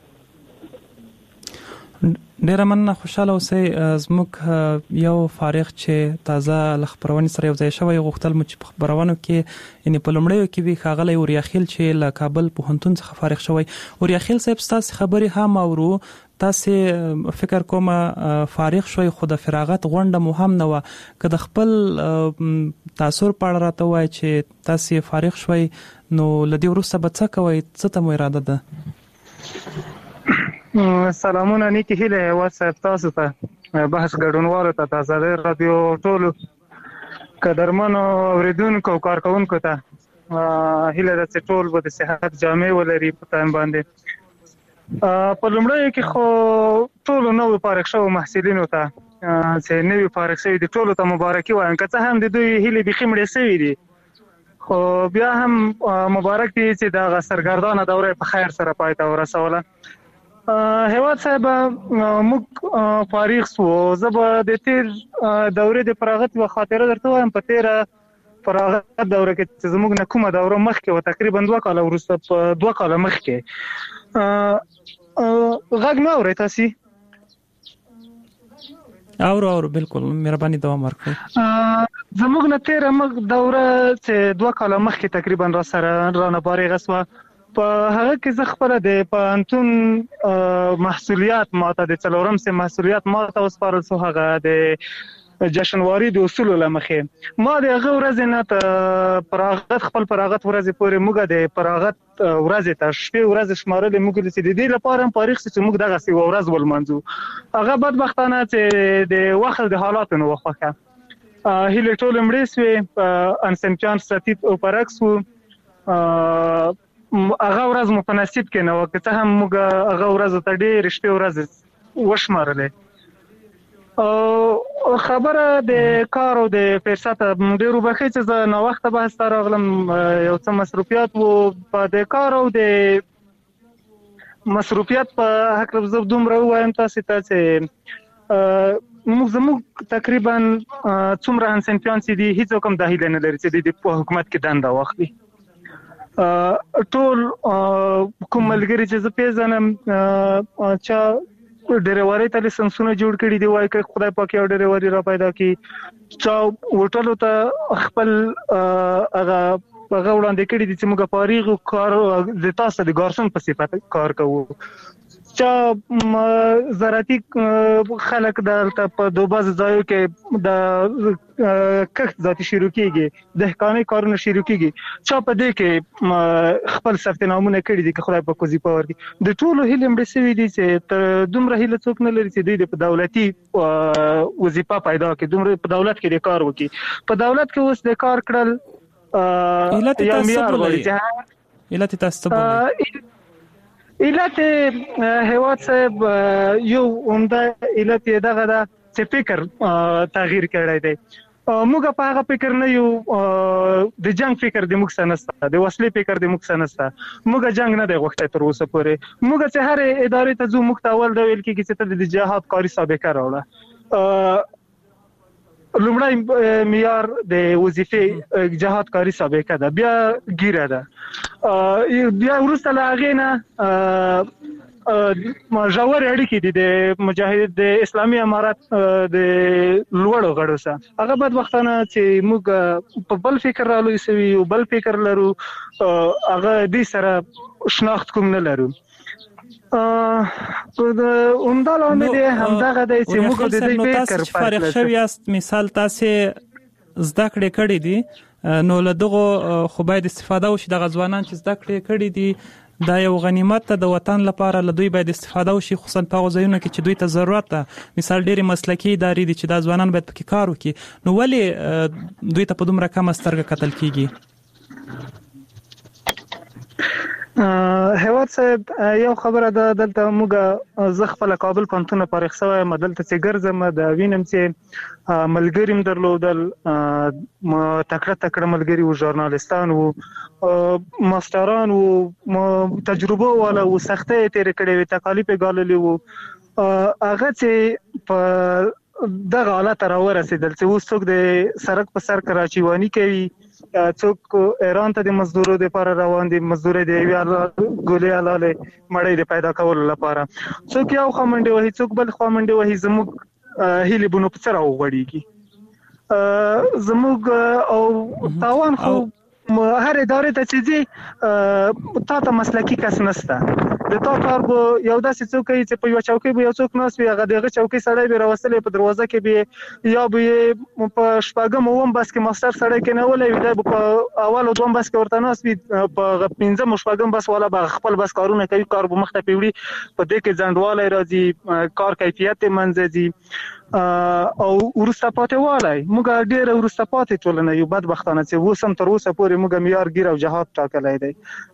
ډیره مننه. خوشاله اوسئ. زموږ یو فارغ چې تازه له خبرونې سره یو ځای شوی غوښتل مو چې په خبرونو کې یعنې په لومړیو کې وي ښاغلی اوریاخیل چې له کابل پوهنتون څخه فارغ شوی. اوریاخیل صاحب ستاسې خبرې هم اورو، تاسې فکر کوم فارغ شوي خو د فراغت غونډه مو هم نه وه، که د خپل تاثر په اړه راته ووایئ چې تاسې فارغ شوي نو له دې وروسته به څه کوئ؟ څه ته مو اراده ده؟ سلامونه، نیکې هیلې هیواد صاحب تاسو ته. بحث ګډونوالو ته د آزادۍ رادیو ټولو قدرمنو اوریدونکو او کارکوونکو ته هیله ده چې ټول به د صحت جامې ولري په ټایم باندې. په لومړیو کې خو ټولو نوو فارغ شوو محصلینو ته چې نوي فارغ شوي دي ټولو ته مبارکي وایم، که څه هم د دوی هیلې بیخي مړې شوي دي خو بیا هم مبارک دي چې دغه سرګردانه دوره په خیر سره پای ته ورسوله. هیواد صاحب موږ فارغ شو، زه به د تیر دورې د فراغت یوه خاطره درته وایم. په تیره فراغت دوره کې چې زموږ نه کومه دوره مخکې وه، تقریبا دوه کاله وروسته، په دوه کاله مخکې غږ نه اورئ تاسې؟ اورو اورو بالکل، مهرباني دوام ورکړئ. زموږ نه تیره مخ دوره چې دوه کاله مخکې تقریبا را سره رانه فارغه شوه، په هغه کې زه خپله د پوهنتون محصولیات ماته د څلورم صنف محصولیات ماته وسپارل شو، هغه د جشنواري د اصولو له مخې. ما د هغه ورځې نه ته فراغت خپل فراغت ورځې پورې موږ د فراغت ورځې ته شپې ورځې شمارلې، موږ چې د دې لپاره هم فارغ شو چې موږ دغسې یوه ورځ ولمانځو. هغه بدبختانه چې د وخت د حالاتو نه وه خوښه، هیلې ټولې مړې شوې، انسمپیان ستیت او برعکس وو. هغه ورځ مو په نصیب کې نه وه، که څه هم موږ هغه ورځو ته ډېرې شپې ورځې وشمارلې. او خبره د کار او د فرصت ډېر وبښئ چې زه ناوخته بحث ته راغلم، یو څه مصروفیات وو. په د کار او د مصروفیات په هکله زه دومره ووایم تاسې ته چې موږ زموږ تقریبا څومره همصنفیان چې دي هېڅوک هم دا هیله نه لري چې د په حکومت کې دنده واخلي. ټول کوم ملګري چې زه پېژنم چا ډریورۍ ته لایسنسونه جوړ کړي دي، وایي که خدای پاک یو ډریوري را پیدا کړي. چا هوټلو ته خپل هغه هغه وړاندې کړي دي چې موږ فارغ یو، کار د تاسو د ګارسون په صفت کار کوو. چا زراعتي خلک دلته په دو بعض ځایو کې د کښت ذاتي شروع کېږي، دهقانۍ کارونه شروع کېږي. چا په دې کې خپل ثبت نامونه کړي دي که خدای پاک وظیفه ورکړي. د ټولو هیلې مړې شوي دي چې دومره هیله څوک نه لري چې دوی په دولتي وظیفه پیدا کړي، دومره په دولت کې د کار وکړي. په دولت کې اوس د کار کړل یا معیار غواړي. علت تاسو څه بولئ؟ علت هیواد صاحب یو عمده علت یې دغه ده چې فکر تغییر کړی دی. موږ په هغه فکر نه یو، د جنگ فکر د موږ سره نشته، د وسلې فکر د موږ سره نشته. موږ جنگ نه دی غوښتی تر اوسه پورې. موږ چې هرې ادارې ته ځو موږ ته اول دا ویل کېږي چې ته د جهاد کاري سابقه راوړه. لومړی معیار د وظیفې جهاد کاري سابقه ده، بیا ګیره ده، بیا وروسته له هغې نه ژورې اړیکې دي د مجاهد د اسلامي امارت د لوړو غړو سره. هغه بدبختانه چې موږ په بل فکر رالوی سوي یو، بل فکر لرو، هغه دې سره شناخت کوم نه لرو. عمده لامل یې همدغه دی چې موږ د دې فکر فارغ شوي یاست، مثال تاسې زده کړې کړې دي، نو له دغو خو باید استفاده وشي. دغه ځوانان چې زده کړې کړې دي دا یو غنیمت ده د وطن لپاره، له دوی باید استفاده وشي، خصوصا په هغو ځایونو کې چې دوی ته ضرورت ده. مثال ډېرې مسلکي ادارې دي چې دا ځوانان باید پکې کار وکړي، نو ولې دوی ته په دومره کمه سترګه کتل کېږي؟ هیواد صاحب یو خبره ده، دلته موږ زه خپله کابل پوهنتون نه فارغ شوی یم، دلته چې ګرځم د وینم چې ملګري م درلودل، تکړه تکړه ملګري وو، ژورنالستان وو، ماسټران وو، تجربه والا وو، سختۍ یې تېرې کړې وې، تکالیف یې ګاللي وو. هغه چې په دغه حالت ته راورسېدل چې اوس څوک د سړک په سر کراچیواني کوي، څوک ایران ته د مزدورو لپاره روان دي، مزدوري د یوې ګولې حلالې مړۍ د پیدا کولو لپاره، څوک یو خوا منډې وهي، څوک بل خوا منډې وهي. زموږ هیلې به نو په څه راوغوړېږي؟ زموږ او تاوان خو هر ادارې ته چې ځي تا ته مسلکي کس نشته، د تا کار به یو داسې څوک کوي چې په یو چوکۍ به یو څوک ناست وي هغه دغه چوکۍ سړی به راوستلی په دروازه کې به یا به په شپږم اووم بس کې ماستر سړی کېنولی وي دا به په اول او دوم بس کې ورته ناست وي په پنځم او شپږم بس والا به خپل بس کارونه کوي کار به مخته پیوړي په دې کې ځنډوالی راځي کار کیفیت یې منځه ځي او وروسته پاتې والی موږ ډېره وروسته پاتې ټولنه یو بدبختانه چې اوس هم تر اوسه پورې موږ معیار ګیر او جهاد ټاکلی دی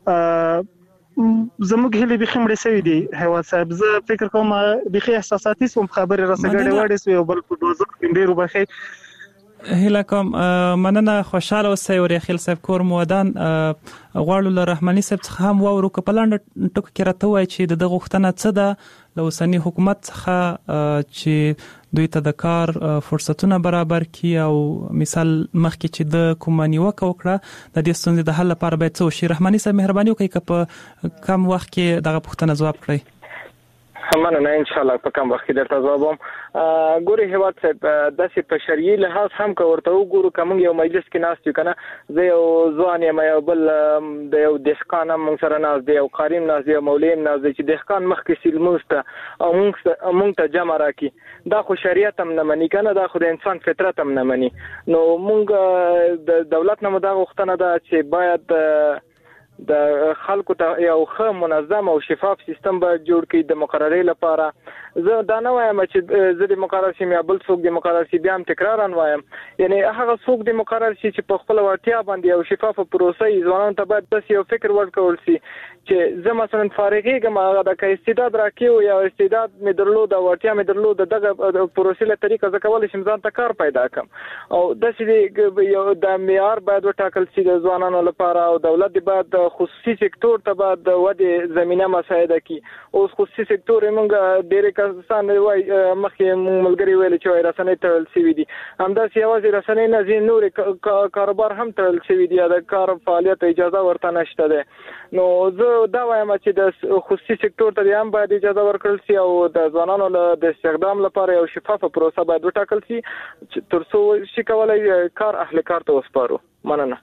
زموږ هیلې بیخي مړې سوي دي هیواد صاحب زه فکر کوم بیخي احساساتي سوم خبرې راسه ګډې وډې سوې او بل په دوزخ کې ډېر وبخښئ هیله کوم مننه خوشاله اوسئ وریاخیل صاحب کور مو ودان غواړو له رحماني صاحب څخه هم واورو که په لنډه ټکو کې راته ووایي چې د دغه غوښتنه څه ده له اوسني حکومت څخه چې دوی ته د کار فرصتونه برابر کړي او مثال مخکې چې د کومه نیوکه وکړه د دې ستونزې د حل لپاره باید څه وشي رحماني صاحب مهرباني وکړئ که په کم وخت کې دغه پوښتنه ځواب کړئ مننه ان شاء الله په کم وخت کې درته ځواب وم ګوري هیواد صاحب داسې په شرعي لحاظ هم که ورته وګورو که موږ یو مجلس کې ناست یو که نه زه یو ځوان یم یو بل د یو دهقان هم موږ سره ناست دی یو قاري هم ناست دی یو مولوي هم ناست دی چې دهقان مخکې سي لمونځ ته او موږ ته جمع راکړي دا خو شریعت هم نه مني که نه دا خو د انسان فطرت هم نه مني نو موږ د دولت نه مو دا غوښتنه ده چې باید د خلکو ته یو ښه منظم او شفاف سیستم به جوړ کړي د مقررې لپاره زه دا نه وایم چې زه د مقرر شم یا بل څوک د مقرر شي بیا هم تکرارا وایم یعنی هغه څوک د مقرر شي چې په خپل وړتیا باندې یو شفاف پروسه یې ځوانانو ته باید داسې یو فکر ورکول شي چې زه مثلا فارغېږم هغه د که استعداد راکړي یا استعداد مې درلود او وړتیا مې درلود دغه پروسې له طریقه زه کولی شم ځان ته کار پیدا کړم او داسې یو د معیار باید وټاکل شي د ځوانانو لپاره او دولت باید خصوصي سکتور ته باید د ودې زمینه مساعده کړي اوس خصوصي سکتور موږ ډېرې کسان وایي مخکې موږ ملګري ویلې چې وایي رسنۍ تړل شوي دي همداسې یوازې رسنۍ نه ځینې نورې کاروبار هم تړل شوي دي یا د کار فعالیت اجازه ورته نشته دی نو زه دا وایم چې د خصوصي سکتور ته هم باید اجازه ورکړل شي او د ځوانانو د استخدام لپاره یو شفافه پروسه باید وټاکل شي تر څو شي کولی کار اهل کار ته وسپارو مننه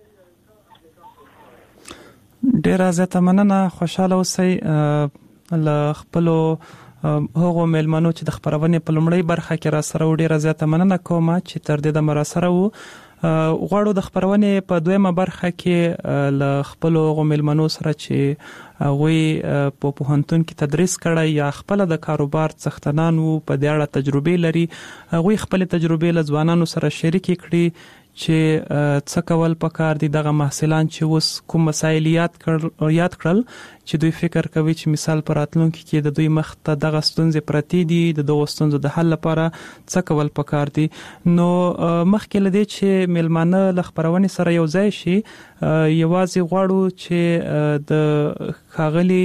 ډیره زیاته مننه خوشاله اوسئ له خپلو هغو میلمنو چې د خبرونې په لومړۍ برخه کې را سره و ډیره زیاته مننه کوم چې تر دې دمه را سره وو غواړو د خبرونې په دویمه برخه کې له خپلو هغو میلمنو سره چې هغوی په پوهنتون کې تدریس کړی یا خپله د کاروبار څښتنان وو په دې اړه تجربې لري هغوی خپلې تجربې له ځوانانو سره شریکې کړي چې څه کول پکار دي دغه محصلان چې اوس کوم مسایل یاد کړل یاد کړل چې دوی فکر کوي چې مثال پر راتلونکي کې د دوی مخ ته دغه ستونزې پرتې دي د دغه ستونزو د حل لپاره څه کول پکار دي نو مخکې له دې چې میلمانه له خبرونې سره یو ځای شي یوازې غواړو چې د ښاغلي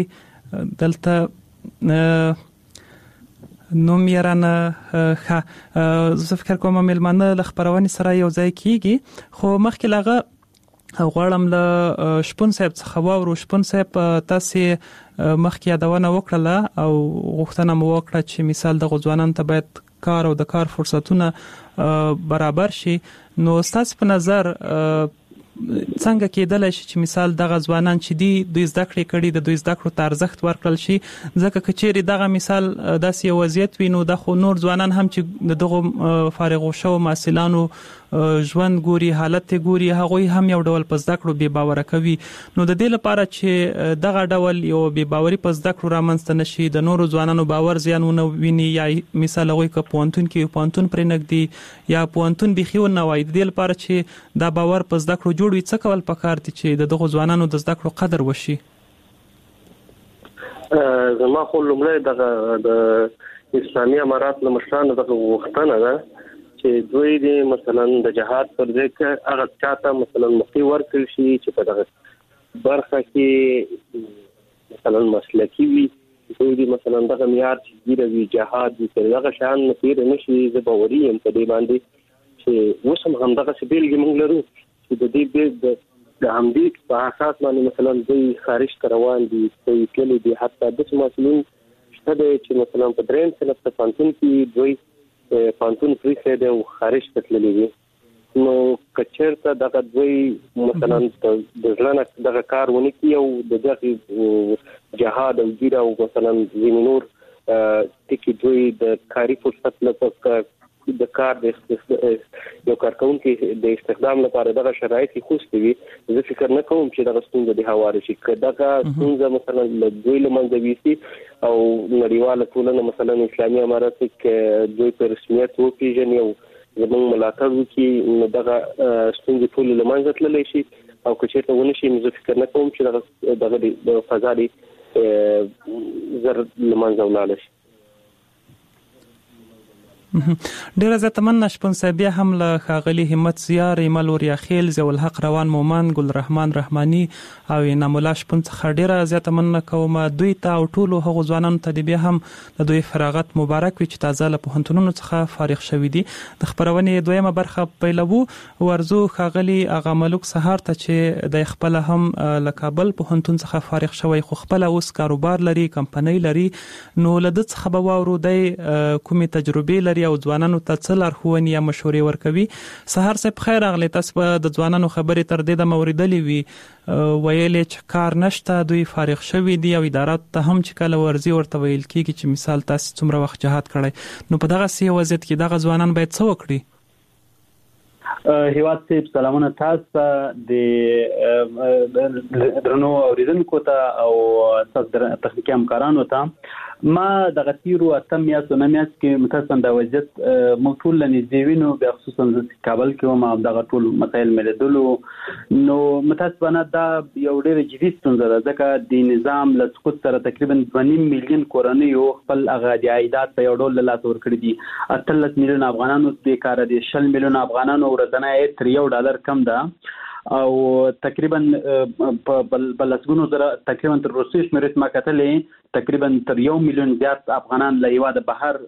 دلته نوم یرانه ښه زه فکر کوم میلمانه له خبرونې سره یو ځای کیږي خو مخکې لغه غواړم له شپون صاحب څخه واورو شپون صاحب تاسې مخکې یادونه وکړله او غوښتنه مو وکړه چې مثال د ځوانانو ته باید کار او د کار فرصتونه برابر شي نو ستاسو په نظر څنګه کېدلی شي چې مثال دغه ځوانان چې دي دوی زده کړې کړي د دوی زده کړو ته ارزښت ورکړل شي ځکه که چیرې دغه مثال داسې یو وضعیت وي نو دا خو نور ځوانان هم چې د دغو فارغو شوو محصلانو ژوند ګوري حالت ګوري هغوی هم یو ډول په زده کړو بې باوره کوي نو د دې لپاره چې دغه ډول یو بې باوري په زده کړو رامنځته نشي د نورو ځوانانو باور زیان ونه ویني یا مثال هغوی که پوهنتون کې پوهنتون پرې نږدي یا پوهنتون بیخي ونه وایي د دې لپاره چې دا باور په زده کړو جوړ وي څه کول پکار دي چې د دغو ځوانانو د زده کړو قدر وشي زما خو لومړی دغه د اسلامي امارات له مشرانو دغه غوښتنه ده چې دوی د مثلا د جهاد پر ځای کې هغه چاته مثلا مخکې ورکړل شي چې په دغه برخه کې مثلا مسلکي وي دوی د مثلا دغه معیار چې ګیره وي جهاد وي دغه شیان تېر نه شي زه باوري یم په دې باندې چې اوس هم همدغسې بېلګې موږ لرو چې د دې د همدې په اساس باندې مثلا دوی خارج ته روان دي دوی تللي دي حتی داسې محصلین شته دی چې مثلا په درېیم صنف په پوهنتون کې دوی پوهنتون پرېښی دی او خارج ته تللي دي نو که چېرته دغه دوی مثلا د زړه نه دغه کار ونه کړي او د دغې جهاد او ګیره او مثلا ځینې نور ټکي دوی د کاري فرصت لپاره د کار د یو کارکونکو د استخدام لپاره دغه شرایط خوشته وي زه فکر نه کوم چې دغه ستونزه د هواره شي کداغه ستونزه مثلا د دوی لمنځه ويسي او نړیواله ټولنه مثلا اسلامي امارات کې دوی په رسمیت وپیژني او زموږ ملاتړ وکړي دغه ستونزه ټول لمنځه تللی شي او که چېرته ونه شي زه فکر نه کوم چې دغه دغه فضا دی زر لمنځه ولاړ شي. ډیر زیات مننه شپون صاحب هم له خاغلی همت زیار ایمل وریا خیل زو الحق روان مومن ګل رحمان رحمانی او انعام الله شپون څخه ډیر زیات مننه کوم دوی ته او ټولو هغو ځوانانو ته بیا هم د دوی فراغت مبارک وي چې تازه له پوهنتونونو څخه فارغ شوي دي. د خبرونې دویمه برخه پیلوو ورزو خاغلی اغا ملک سهار ته چې د خپل هم له کابل پوهنتون څخه فارغ شوی خو خپل اوس کاروبار لري کمپنۍ لري نو لده څخه به واورو د کومې تجربې لري او ځوانانو ته څه لارښوونې یا مشورې ورکوي. سهار صاحب خیر راغلی تاسو د ځوانانو خبرې تر دې د موریدلې وي ویلې چې کار نشته دوی فارغ شوي دي او ادارات ته هم چې کله ورزي ورته ویل کېږي چې مثال تاسو څومره وخت جهاد کړی نو په دغه سي وضعیت کې دغه ځوانان باید څه وکړي؟ هیواد صاحب سلامونه تاسو د درنو اوریدونکو ته او تاسو تخنیکی همکارانو ته ما د غتیرو اتم میاشتو نه میاشت کې متاسفانه د وضعیت موږ ټول نږدې وینو بیا خصوصا د کابل کې وم او دغه ټول مسایل مې لیدلو نو متاسفانه دا یو ډېر جدي ستونزه ده ځکه د نظام له سقوط سره تقریبا دوه نیم میلیون کورنیو خپل هغه د عایدات په یو ډول له لاسه ورکړي دي اتلس میلیون افغانانو بیکاره دي شل میلیون افغانانو ورځنی عاید تر یو ډالر کم ده او تقریبا په بلسګونو زره تقریبا تر روسي شمیرې ما کتلې تقریبا تر یو میلیون زیات افغانان له یواده بهر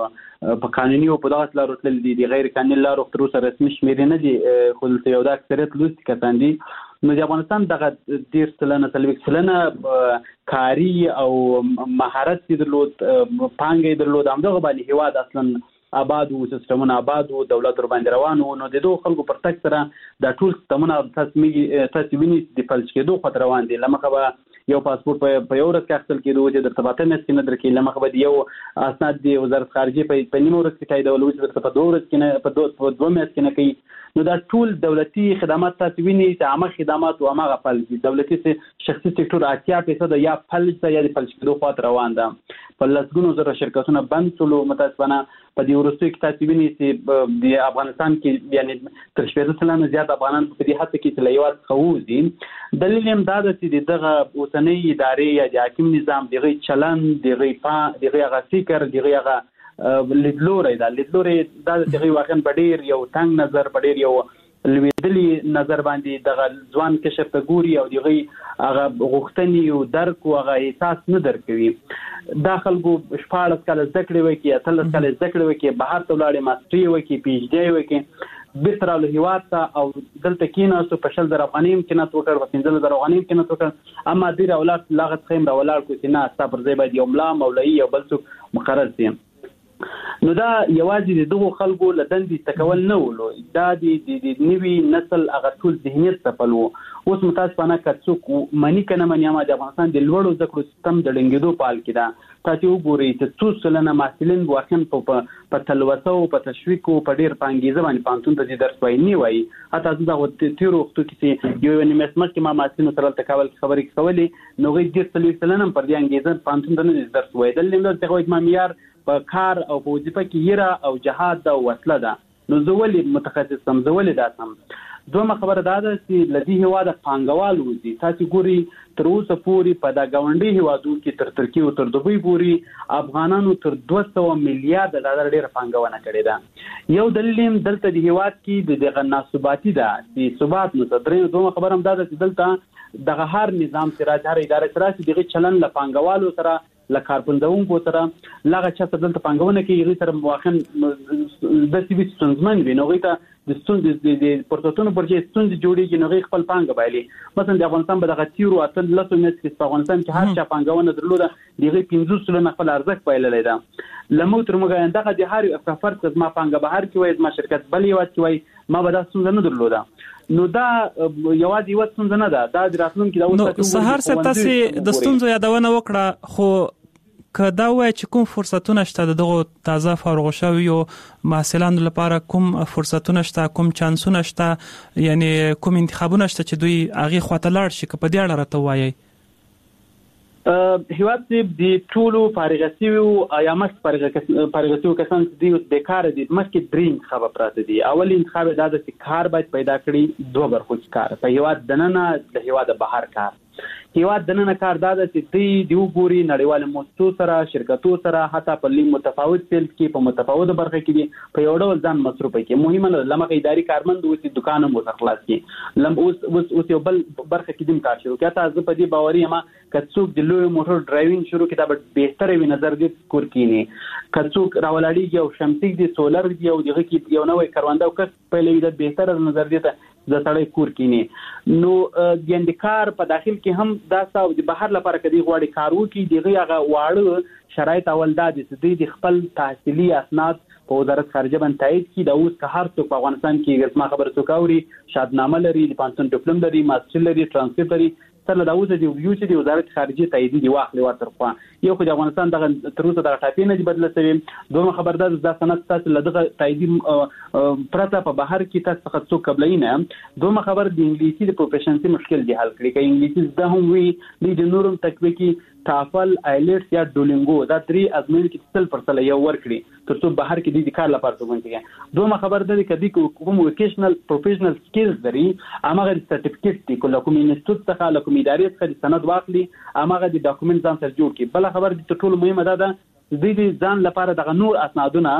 په قانوني او په دغه لارو تلل دي غیر قانوني لارو تر اوسه رسمي شمیرې نه دي خو د یو د اکثریت لوستي کسان دي نو د افغانستان دغه ډیر سلنه تلويک سلنه کاری او مهارت درلود پانګې درلود همدغه باندې هیواد اصلا آبادو سیستمونه آبادو دولت ور باندې روانو نو د دوه خلکو پر تک سره د ټول سیستمونه تاسو تاسو ویني د فلج کېدو خطر روان دي لمخه یو پاسپورت په یو ورځ کې اخیستل کېدو چې د ارتباطي مې نه درکې لمخه به یو اسناد دی وزارت خارجه په نیمه ورځ کې تاییدول او چې په دوه ورځ کې نه په دوه دوه میاشتې کې نه کوي نو دا ټول دولتي خدمات تاسو ویني چې عامه خدمات او عامه غفل دي دولتي شخصي سکتور اتیا فیصد یا فلج یا د فلج کېدو خاطر روان ده په لسګونو زره شرکتونه بند شول متاسفانه په دې ورستو کې تاسو ویني چې د افغانستان کې یعنی تر شپږ سلنه زیات افغانان په دې حد کې تلایوات خوځي دلیل هم دا ده چې دغه اوسنۍ ادارې یا د حاکم نظام دغه چلن دغه پا دغه هغه فکر دغه هغه لیدلوري دا لیدلوري دا دغه واقعا بډیر یو تنگ نظر بډیر یو لویدلی نظر باندې دغه ځوان کشر ته ګوري او دغه هغه غوښتنې او درک او هغه احساس نه درکوي دا خلکو شپاړس کاله ذکر وکي اتلس کاله ذکر وکي بهر ته ولاړې ماستري وکي پی ایچ ډي وکي بترالو هیواد او دلته کیناسو په شل در افغانیم کې نه توټر په پنځل در افغانیم کې نه توټر اما دیر اولاد لاغت خیم را ولاړ کو چې نه ستا پر ځای باید یو ملا مولوي او بل څوک مقرر شي نو دا یوازې د دغو خلکو له دندې تکول نه ولو دا د نوي نسل هغه ټول ذهنیت تپلو اوس متاسفانه که څوک مني که نه مني اما د افغانستان د لوړو زده کړو سیستم د ډنګېدو په حال کې ده تاسو وګورئ چې څو سلنه محصلین واقعا په تلوسه او په تشویق او په ډېر پانګیزه باندې پانتون ته درس وایي نه وایي حتی زه دغه تیرو وختو کې چې یو نیمه مخکې ما محصلینو سره تکول خبرې کولې نو غوښتل ډېر څلوېښت سلنه هم پر دې انګېزه پانتون ته نه درس وایي دلته موږ ته وایي ما معیار په کار او په وظیفه کې یره او جهاد دا وسله ده نو زه ولې متخصص سم زه ولې دا سم دومره خبره دا ده چې لدی هیواده پانګوال وځي تاسو ګوري تر اوسه پورې په دا غونډي هیوادو کې تر ترکیه او تر دوبۍ پورې افغانانو تر دوه سوه میلیارډ ډالر ډېر پانګونه کړې ده یو دلیل دلته د هیواد کې د غناسوباتي ده چې ثبات مصدرې دومره خبره هم دا ده چې دلته دغه هر نظام چې راځي هر اداره چې راځي دغه چلن له پانګوالو سره له کارپندونکو سره لغه چا دلته پانګونه کوي غي تر واخن د سی بي ستونزمن وي نو غي ته د ستونزې د پورتاتونو پرځې ستونزې جوړیږي نو غي خپل پانګه بایلي مثلا د افغانستان په دغه تیرو اتل لسو میاشتې کې په افغانستان کې هر چا پانګونه درلوده دغه پنځوس سلنه خپل ارزښت بایللې ده لمو تر موږ دغه د هر فرد ما پانګه بهر کې وای ما شرکت بلې وات کې وای ما به دا ستونزه نه درلوده نو دا یوازې یو څنځ نه ده، دا د راتلونکي د نو سهار ستاسي د ستونزو یادونه وکړه، خو که دا وای چې کوم فرصتونه شته دغه تازه فارغ شویو محصلانو لپاره، کوم فرصتونه شته، کوم چانسونه شته، یعنی کوم انتخابونه شته چې دوی هغه خواته لاړ شي، که په دې اړه راته وایي. هیواد د ټولو فارغ شویو یا مخ فارغ شویو کسان چې دوی بیکاره دي، مخکې درې انتخاب پراته دي. اول انتخاب دا ده چې کار باید پیدا کړي، دوه برخو کې کار په هیواد دننه د هیواد بهر کار. هیواد دننه کار دا ده چې دوی د وګوري نړیوال موسسو سره، شرکتو سره، حتی په لیم متفاوت فیلډ کې په متفاوت برخه کې دي، په یو ډول ځان مصروف کړي. مهمه نه لمغه اداري کارمند اوس دکان مو خلاص کړي، لم اوس اوس یو بل برخه کې دیم کار شروع کړي. تاسو په دې باوري ما کڅوک د لوی موټر ډرایوینګ شروع کړي، دا به بهتره وي نظر دې کور کینی. کڅوک راولاړي یو شمسي دي، سولر دي، او دغه کې یو نوې کارواندا او کس په لوي د بهتره نظر دې ته د سړی کور کینی. نو د اندکار په داخل کې هم دا ساو د بهر لپاره کدي غواړي کار وکړي، دغه هغه واړه شرایط اول دا د دې خپل تحصیلي اسناد په وزارت خارجه باندې تایید کړي. دا اوس که هر څوک په افغانستان کې غوښمه خبره څوک اوري، شهادتنامه لري، د پانسون ډیپلوم لري، ماستر لري، ټرانسکریپټ لري، سره دا اوس د ویو چې د وزارت خارجه تایید دی واخلي ورته خو یو خو د افغانستان دغه تر اوسه د ټاپې نه دی بدل شوی. دوه خبردار د سند تاسو لدغه تایید پرته په بهر کې تاسو څخه څوک قبلای نه. دوه خبر د انګلیسي د پروفیشنسي مشکل دی حل کړي، که انګلیسي زده هم وي د نورم تکویکی تافل، آیلټس یا ډولینګو، دا درې ازموینې کې تل پر تل یو ورکړي ترڅو بهر کې د کار لپاره څنګه. دوه خبر ده کدي کوم وکیشنل پروفیشنل سکلز لري، امغه سرټیفیکیټ دی کوم کوم انسټیټیوټ څخه له کوم ادارې څخه سند واخلي، امغه د ډاکومنټ ځان سره جوړ کړي. بل خبر د ټولو مهمه ده د دې ځان لپاره د نور اسنادونه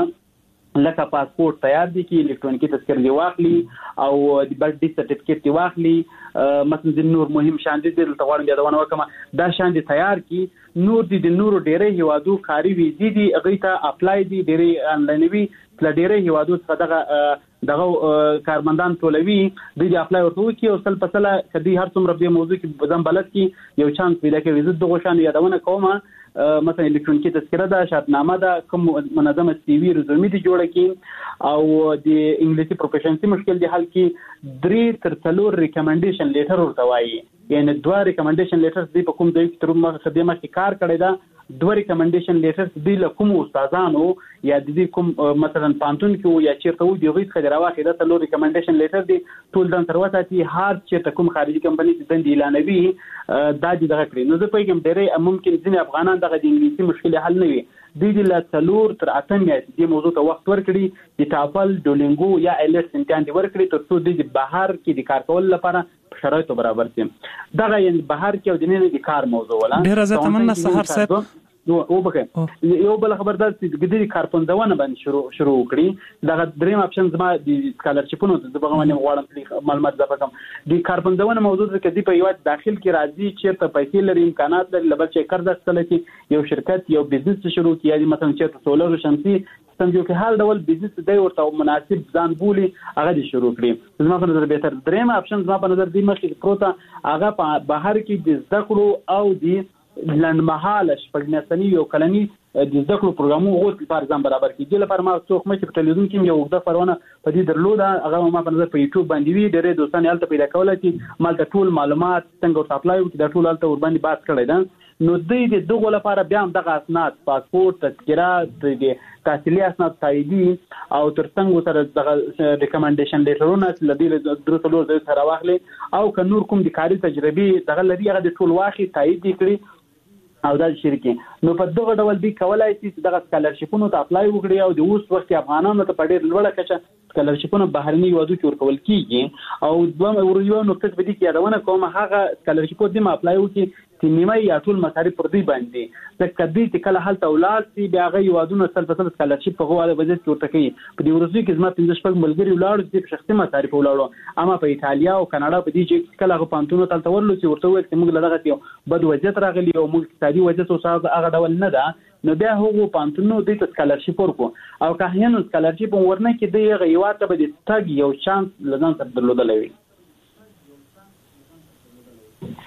لکه پاسپورت تیار دي کې الکترونیکی تذکره دی واخلي او د برډ سرټیفیکیټ دی واخلي، مثلا د نور مهم شان دي د تغوړم یادونه وکم دا شان دي تیار کی. نور دي د نورو ډېرې هوادو کاری ویزې دي هغه ته اپلای دي، ډېرې انلاین وی تل ډېرې هوادو څخه دغه دغه کارمندان ټولوي د اپلای ورته کی او سل پسله کدي هر څومره په موضوع کې بزم بلد کی یو چانس پیدا کوي. ویزه دغه شان یادونه کومه مثلا الکترونیکی تذکره ده، شهادتنامه ده، کوم منظمه سی وی رزومې دي جوړه کی او د انګلیسي پروفیشنسي مشکل دی حل کی. درې تر څلور ریکمنډیشن لیټر ورته وایي، یعنی دوه ریکمنډیشن لیټرز دی په کوم ځای کې تر مخ خدمت کې کار کړی دا، دوه ریکمنډیشن لیټرز دی له کوم استادانو یا د دې کوم مثلا پانتون کې یا چیرته و دی غوښ خبره واخې دا څلور ریکمنډیشن لیټر دی ټول دن تر وته چې هر چیرته کوم خارجي کمپنی چې دند اعلانوي دا دي دغه کړی. نو زه پېږم ډېرې ممکن ځینې افغانان دغه د انګلیسي مشکل حل نه وي، د دې له څلور تر اته میاشتې د موضوع ته وخت ورکړي، د ټافل، ډولینګو یا ایلټس امتحان دی ورکړي ترڅو د بهر کې د کار کول لپاره شرایط برابر شي. دغه یعنی بهر کې او د نه د کار موضوع ولا ډېر زه تمنا سحر صاحب نو او بکه یو بل خبردار چې ګډي کارپوندونه باندې شروع شروع کړی. دا دریم اپشن زما د سکالرشپونو د بغه باندې غواړم معلومات زپکم. د کارپوندونه موضوع کې دی په یو داخل کې راځي چې ته پیسې لري، امکانات لري، لبل چې قرض اخلي چې یو شرکت یو بزنس شروع کیږي، یا مثلا چې سولر شمسي سم جو کې هر ډول بزنس دی ورته مناسب ځان بولی هغه دي شروع کړی. زما په نظر به تر دریم اپشن زما په نظر دی مخکې پروته هغه په بهر کې د ذکر او د لنمحاله شپږمیاشتني یو کلني د زده کړو پروګرامونو غوښتل لپاره ځان برابر کړي. د لپاره ما څوک مې په ټلویزیون کې یو وخت پرونه په دې درلوده، هغه ما په نظر په یوټیوب باندې وی ډېرې دوستان یالته پیدا کولای چې مالته ټول معلومات څنګه سپلای وکړي، دا ټول الته ور باندې بحث کړی ده. نو د دې دغه لپاره بیا هم دغه اسناد پاسپورت، تذکره، د تحصیلي اسناد تاییدي او ترڅنګ سره دغه ریکمنډیشن لیټرونه لدی درو څلور ځای سره واخلي او که نور کوم د کاري تجربه دغه لري هغه د ټول واخلي تایید کړي او دا شریکي. نو په دغه ډول دی کولای شي چې دغه سکالرشپونو ته اپلای وکړي او د اوس وخت افغانانو ته په ډېر لوړه کچه سکالرشپونه بهرني هیوادو کې ورکول کیږي. او دوه ورو نقطه په دې کې یادونه کوم هغه سکالرشپو د ما اپلای وکړي چې نیمه یا ټول مصارف پر دې باندې ځکه دې چې کله حالت اولاد سي بیا هغه هیوادونو سل په سل سکالرشپ په غواړي وجه کې ورته کوي. په دې ورځو کې زما پنځه شپږ ملګري ولاړ دي په شخصي مصارف ولاړو، اما په ایتالیا او کاناډا په دې چې کله هغه پانتونو تل ورلو چې ورته وایي چې موږ لږه یو بد وضعیت راغلی او موږ اقتصادي وضعیت او صاحب هغه ډول نه ده. نو بیا هغه پانتونو د سکالرشپ ورکو او که هینو سکالرشپ ورنه کې د هغه یو ته به د تاګ یو چانس لږان سره درلودلې وي.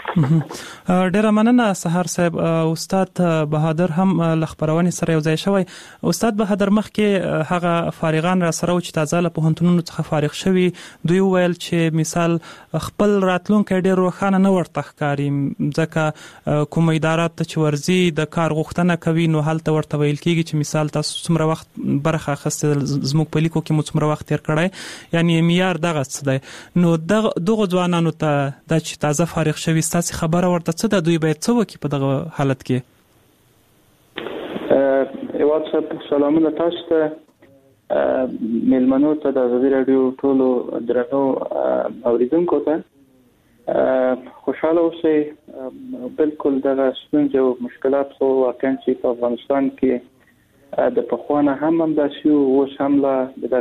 ډیره مننه سحر صاحب. استاد بهادر هم لخبرونې سره یو ځای شوی. استاد بهادر مخکې هغه فارغان را سره چې تازه له پوهنتونونو څخه فارغ شوي دوی ویل چې مثال خپل راتلونکي ډیر روښانه نه ورته ښکاري ځکه کوم ادارات چې ورزي د کار غوښتنه کوي نو هلته ورته ویل کیږي چې مثال تاسو څومره وخت برخه اخیستل زموږ په لیکو کې مو څومره وخت تیر کړی یعنی معیار دغه څه دی. نو دغه ځوانانو ته د چې تازه فارغ شوي ستاسو خبره ورته څه ده دوی باید څه وکړي په دغه حالت کې؟ ایواد صاحب سلامونه تاسو ته میلمنو ته د ازادي راډیو ټولو درنو اوریدونکو ته خوشاله اوسئ. بالکل دغه ستونزې او مشکلات خو واقعا چې په افغانستان کې د پخوانه هم همداسې اوس هم لا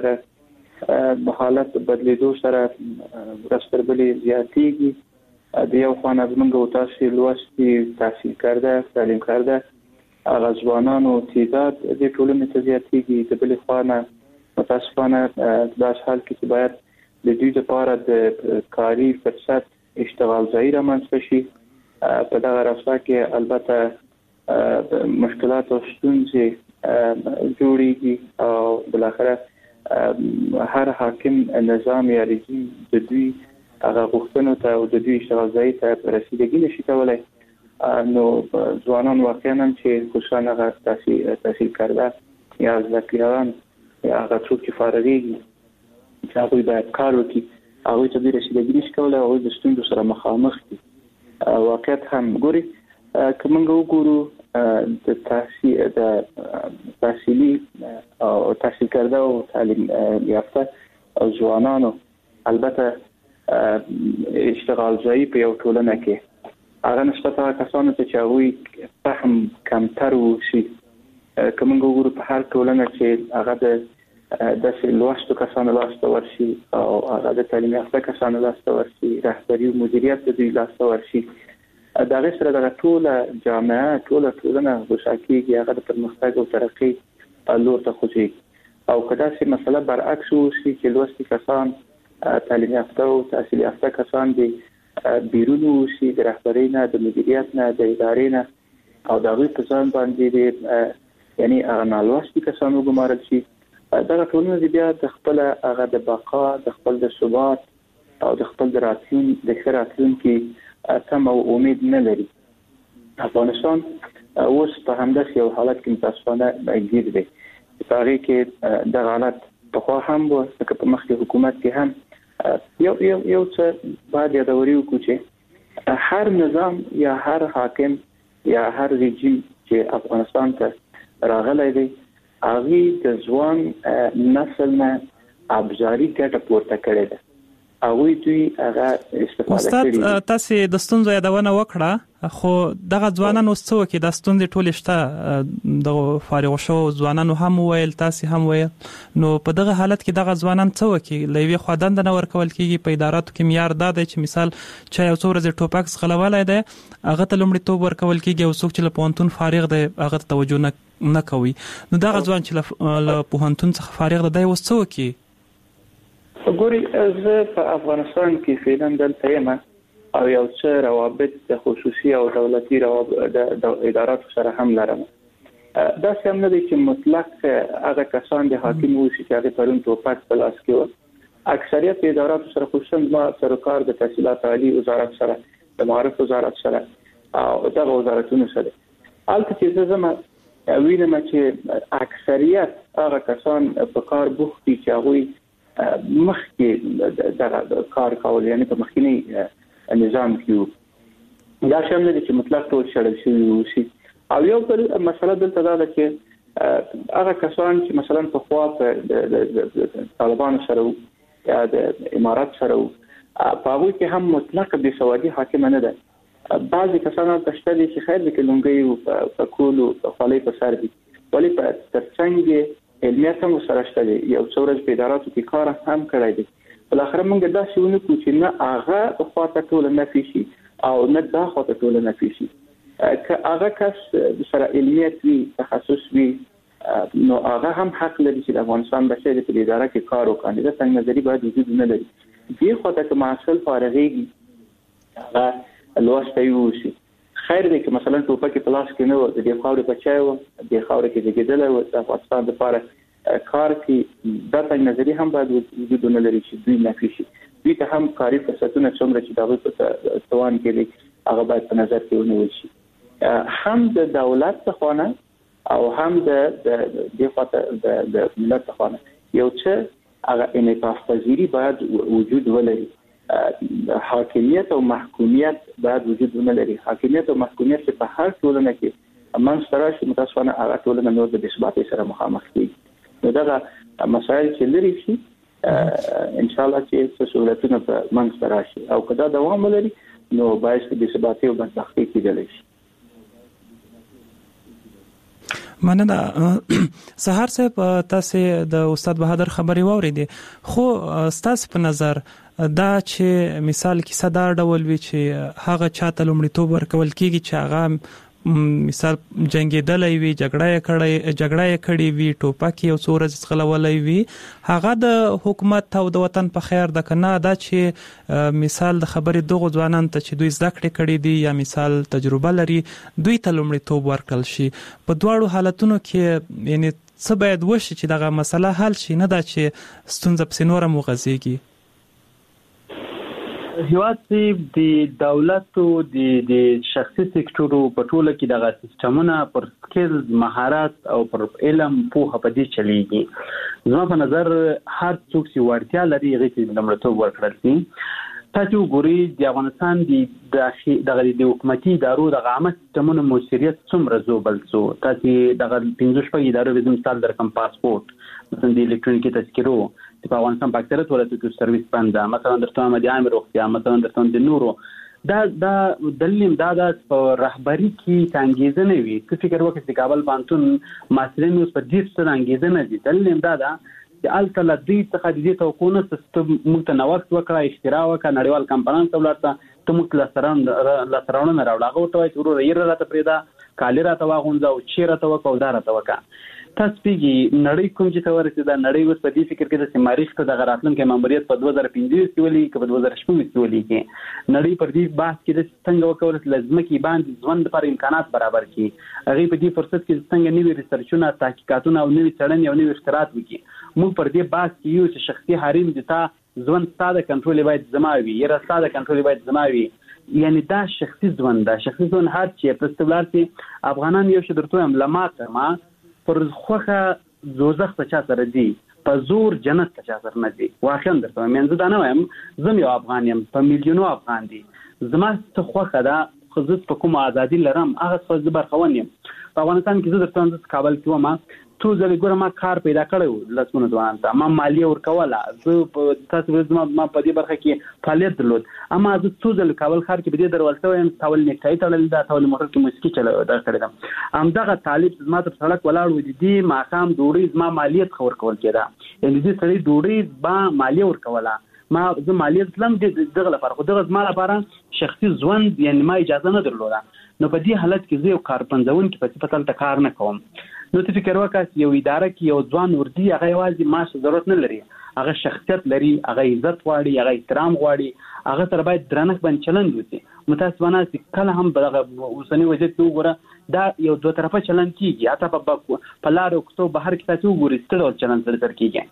دغه حالت بدلیدو سره ورستربلې زیاتېږي. د یو خوانه زمونږ او تاسو لوستي تحصیل کرده تعلیم کرده هغه ځوانانو تعداد د ټولنې ته زیاتېږي. د بلې خوانه متاسفانه داس حال کې چې باید د دوی لپاره د کاري فرصت اشتغال ځای رامنځته شي. په دغه راستا کې البته مشکلات او ستونزې جوړیږي او بالاخره هر حاکم نظام یا رژیم د دوی هغه غوښتنو ته او د دوی اشتغال ځای ته رسیدګي نشي کولای. نو ځوانان واقعا چې خوشانه هغه تحصیل تحصیل کرده یا ذکیان یا هغه څوک چې فارغېږي چې هغوی باید کار وکړي هغوی ته دوی رسیدګي نشي کولای هغوی د ستونزو سره مخامخ دي. واقعیت هم ګوري که موږ وګورو د تحصیل د تحصیلي او تحصیل کرده او تعلیم یافته او ځوانانو البته اشتغال ځای په یو ټولنه کې هغه نسبت هغه کسانو ته چې هغوی فهم کمتر وشي. که موږ وګورو په هر ټولنه چې هغه د داسې لوستو کسانو لاسته ورشي او هغه د تعلیم یافته کسانو لاسته ورشي رهبري او مدیریت د دوی لاسته ورشي د هغې سره دغه ټوله جامعه ټوله ټولنه ګوښه کېږي هغه د پرمختګ او ترقۍ لور ته خوځېږي. او که داسې مسله برعکس وشي چې لوستي کسان تعلیم یافته او تحصیل یافته کسان دي بیرون وشي د رهبرۍ نه د مدیریت نه د ادارې نه او د هغوی په ځان باندې د یعنی هغه نالوستي کسان وګمارل شي دغه ټولنه بیا د خپل هغه د بقا د خپل د ثبات او د خپل د راتلون د ښه راتلونکي تمه او امید نه لري. افغانستان اوس په همداسې یو حالت کې متاسفانه ګیر دی. په هغې کې دغه حالت پخوا هم و لکه په مخکې حکومت کې هم یو یو یو څه باید یادوري وکړو چې هر نظام یا هر حاکم یا هر رژیم چې افغانستان ته راغلی دی هغې د ځوان نسل نه ابزاري ګټه پورته کړې ده. هغوی دوی هغه استفاده کړي. استاد تاسې د ستونزو یادونه وکړه خو دغه ځوانان اوس څه وکړي؟ دا ستونزې ټولې شته دغه فارغ شوو ځوانانو هم وویل تاسې هم ویل نو په دغه حالت کې دغه ځوانان څه وکړي؟ له یوې خوا دنده نه ورکول کېږي په اداراتو کې معیار دا دی چې مثال چا یو څو ورځې ټوپک ځغلولی دی هغه ته لومړیتوب ورکول کېږي او څوک چې له پوهنتون فارغ دی هغه ته توجه نه نه کوي. نو دغه ځوان چې له پوهنتون څخه فارغ دی دی اوس څه وکړي؟ ګوري زه په افغانستان کې فعلا دلته یم او یو څه روابط د خصوصي او دولتي روابط د اداراتو سره هم لرم. داسې هم نه دی چې مطلق هغه کسان د حاکم وشي چې هغې پرون ټوپک په لاس کې و. اکثریت اداراتو سره خصوصا زما سروکار د تحصیلات عالي وزارت سره د معارف وزارت سره او دغه وزارتونو سره هلته چې زه ځم وینم چې اکثریت هغه کسان په کار بوخت دي چې هغوی مخکې دغه کار کول یعنی په مخکینی نظام کې دا شامل دي چې مطلق ټول شړل شوي وشي. او یو بل مسله دلته دا ده چې هغه کسان چې مثلا په خوا په طالبانو سره یا د امارات سره په هغوی کې هم مطلق بېسوادي حاکمه نه ده. بعضې کسان هلته شته دي چې خیر دی که لونګۍ په کولو خولۍ په سر دي ولې په تر څنګ علمیت هم سره شته دي یو څو ورځې په اداراتو کې کار هم کړی دی. بالاخره موږ داسې ونه کړو چې نه هغه خواته ټوله نفي شي او نه دا خواته ټوله نفي شي. که هغه کس سره علمیت وي تخصص وي نو هغه هم حق لري چې د افغانستان بچی دی په اداره کې کار وکړي. د څنګه نظري باید وجود نه لري. دې خواته که محصل فارغېږي هغه لوسته وي خیر دی که مثلا ټوپک په لاس کې نه و د خاورې بچای و د خاورې کې زیږیدل و د افغانستان لپاره کار کوي دا څنګه نظریه هم باید وجود نه لري چې دوی نافي شي دوی ته هم کاري فرصتونه څومره چې دغه په توان کې دي هغه باید په نظر کې ونیول شي هم د دولت څخه او هم د د خاطر د ملت څخه یو څه هغه انعطاف پذیری باید وجود ولري حاکمیت او محکومیت باید وجود ولري حاکمیت او محکومیت په هر ټولنه کې منځ راشي متاسفانه هغه ټولنه نور د بشباتي سره مخامخ کیږي نو دا مسایل چې لري شي ان شاء الله چې څه سہولتونه په منځ راشي او کدا دوام ولري نو باید د بشباتي او بدبختي کېدلی شي مننه سهار صاحب تاسو د استاد بهادر خبري واوریدې خو تاسو په نظر دا چې مثال کیسه دا ډول وی چې هغه چاته لومړیتوب ورکول کیږي چې هغه مثال جنگیدلې وی جګړه کړې جګړه کړې وی ټوپک یو څورز خلولې وی هغه د حکومت او د وطن په خیر د کنه دا چې مثال د خبرې دغه ځوانان ته چې دوی زده کړې کړې دي یا مثال تجربه لري دوی ته لومړیتوب ورکړل شي په دواړو حالتونو کې یعنی څه باید وشي چې دغه مسله حل شي نه دا چې ستونزه په نور مغزيږي هیواد چې د دولت او د شخصي سکتورو په ټوله کې دغه سیستمونه پر سکیلز مهارت او پر علم په هپدي چلیږي زما په نظر هر څوک چې ورتیا لري هغه چې لمړتوب ورکړل شي تاسو ګوري د افغانستان د دغه د حکومتي ادارو د عامه سیستمونو مؤثریت څومره زوبل څو تاسو دغه پنځه شپږ ادارو د مثال در کوم پاسپورت مثلا د الکترونیکي تذکرو په افغانستان په اکثریت ولایتونو کې سرویس بنده مثلا درته امدي عامر روغتیا مثلا درته د نورو دا دا دلیل دا د رهبری کې څنګه نه وي چې فکر وکړي چې کابل پانتون ماسرین اوس په دې څه څنګه نه دي دلیل دا دا چې الکل د دې څخه د دې توقونه سیستم موږ ته نوښت وکړای اختراع وکړه نړیوال کمپانیان ته ولرته ته موږ لا سران لا سرانه راوړل هغه ته وایي ورو یې راته پریدا کالی راته واغونځه او چیرې ته وکاو دا راته وکړه تاسو پیږي نړۍ کوم چې تورسي دا نړۍ اوس په دې فکر کې د سیماریخ ته د غراتلونکو ماموریت په دوه زره پنځه کې ولي کې په دوه زره شپږ کې ولي کې نړۍ پر دې بحث کې د څنګه وکول لازم کې باندې ژوند لپاره امکانات برابر کړي هغه په دې فرصت کې څنګه نوي ریسرچونه تحقیقاتونه او نوي څېړنې او نوي اختراعات وکړي موږ پر دې بحث کې یو چې شخصي حریم د تا ژوند ساده کنټرول باید زماوي یا ساده کنټرول باید زماوي یعنی دا شخصي ژوند دا شخصي ژوند هر چې پرستولار چې افغانان یو شدرته هم لماته ما پر خوخه دوزخ ته چا سره دی په زور جنت ته چا سره نه دی واقعا درته منځ دا نه وایم زم یو افغان یم په میلیونو افغان دي زما څه خوخه دا خزت په کوم ازادي لرم هغه څه زبر خوان یم په افغانستان کې زه درته د کابل کې وم تو ځلې ګوره ما کار پیدا کړو لسمونه ځوان ته ما مالیه ورکوله زه په تاسو زما ما په دې برخه کې فعالیت درلود اما زه څو ځل کابل ښار کې به دې درولته وایم تاول نیکټای تړل دا تاول موټر کې موسیقي چلو دا کړم همدغه طالب زما تر سړک ولاړ و دي ما خام ډوړې زما مالیت خور کول کېده یعنی دې سړی ډوړې با مالیه ورکوله ما زه مالیت لم دغه لپاره خو دغه زما لپاره شخصي ژوند یعنی ما اجازه نه درلوده نو په دې حالت کې زه یو کارپنځون کې په پتل ته کار نه کوم نو ته فکر وکړه یو اداره کې یو ځوان وردی هغه یوازې معاش ضرورت نه لري هغه شخصیت لري هغه عزت غواړي هغه احترام غواړي هغه سره باید درنښت باندې چلند وکړي متاسفانه چې کله هم دغه اوسنی وضعیت کې وګوره دا یو دوه طرفه چلند کیږي حتی په په لار او کتو بهر کې تاسو وګورئ ستړي چلند سره کیږي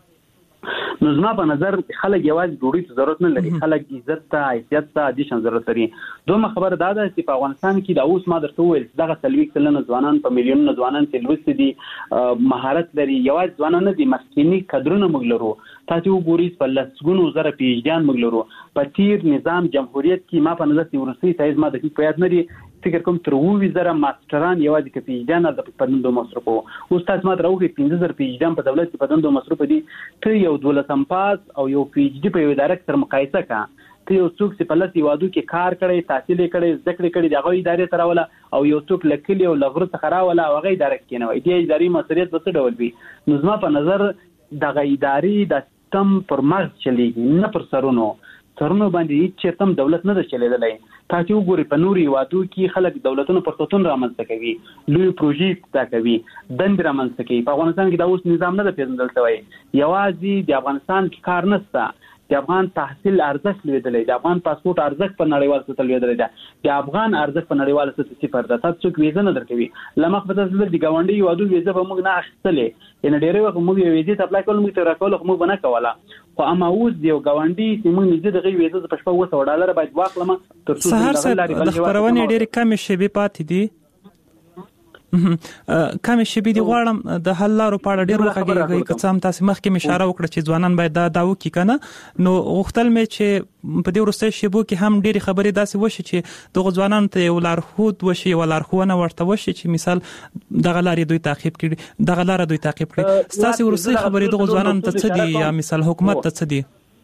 نو زما په نظر خلک یوازې ډوډۍ ته ضرورت نه لري خلک عزت ته حیثیت ته ادیشن ضرورت لري دومره خبره دا ده چې په افغانستان کې د اوس ما درته وویل دغه څلوېښت سلنه ځوانان په میلیونونه ځوانان چې لوستي دي مهارت لري یوازې ځوانان نه دي مخکینی کدرونه موږ لرو تاسو وګورئ په لسګونو زره پی ایچ ډیان موږ لرو په تیر نظام جمهوریت کې ما په نظر چې ورسي سایز ما د کې پیاد نه دي فکر کوم تر اووه زره ماستران یوازې کې پی ایچ ډیان د پدندو مصرفو اوس تاسو ما دروغه پنځه زره پی ایچ ډیان په دولت کې پدندو مصرف دي ته یو دولتم پاس او یو پی ایچ ډی په یو اداره سره مقایسه کا ته یو څوک چې په لسی وادو کې کار کړي تحصیل کړي ذکر کړي دغه ادارې سره ولا او یو څوک لکلی او لغړ څخه راولا او هغه اداره کې نه وي د اداري مسؤلیت په څه ډول وي نو زما په نظر دغه اداري د تم پر مغز چلیږي نه پر سرونو سرونو باندې چې تم دولت نه چلیدلای تاسو وګورئ په نوري وادو کې خلک دولتونو پر توتون رامنځته کوي لوی پروژې تا کوي دند رامنځته کوي په افغانستان کې دا اوس نظام نه د پیژندل شوی یوازې د افغانستان کې کار نشته د افغان تحصیل ارزښت لویدلې د افغان پاسپورت ارزښت په نړیوال سطح لویدلې ده د افغان ارزښت په نړیوال سطح صفر ده. تاسو څوک ویزه نه درکوي لمخ په تاسو د ګاونډي یوادو ویزه به موږ نه اخیستلې ان ډېرې وخت موږ یو ویزه اپلای کول موږ ته راکول خو موږ نه کوله خو اما اوس د یو ګاونډي چې موږ نږدې دغه ویزه په شپه وسو ډالر باید واخلم تر څو سهار سره د خبرونه ډېرې کم شي پاتې دي کم شي به دي غواړم د حل لارو په اړه ډېر وخت کې کڅام تاسو مخکې اشاره وکړه چې ځوانان باید دا داو کې کنه نو غوښتل مې چې په دې ورسته شیبو کې هم ډېری خبرې داسې وشي چې دغه ځوانان ته یو لارښود وشي او لارښوونه ورته وشي چې مثال دغه لارې دوی تعقیب کړي دغه لار دوی تعقیب کړي تاسو ورسته خبرې دغه ځوانان ته څه دي یا مثال حکومت ته څه دي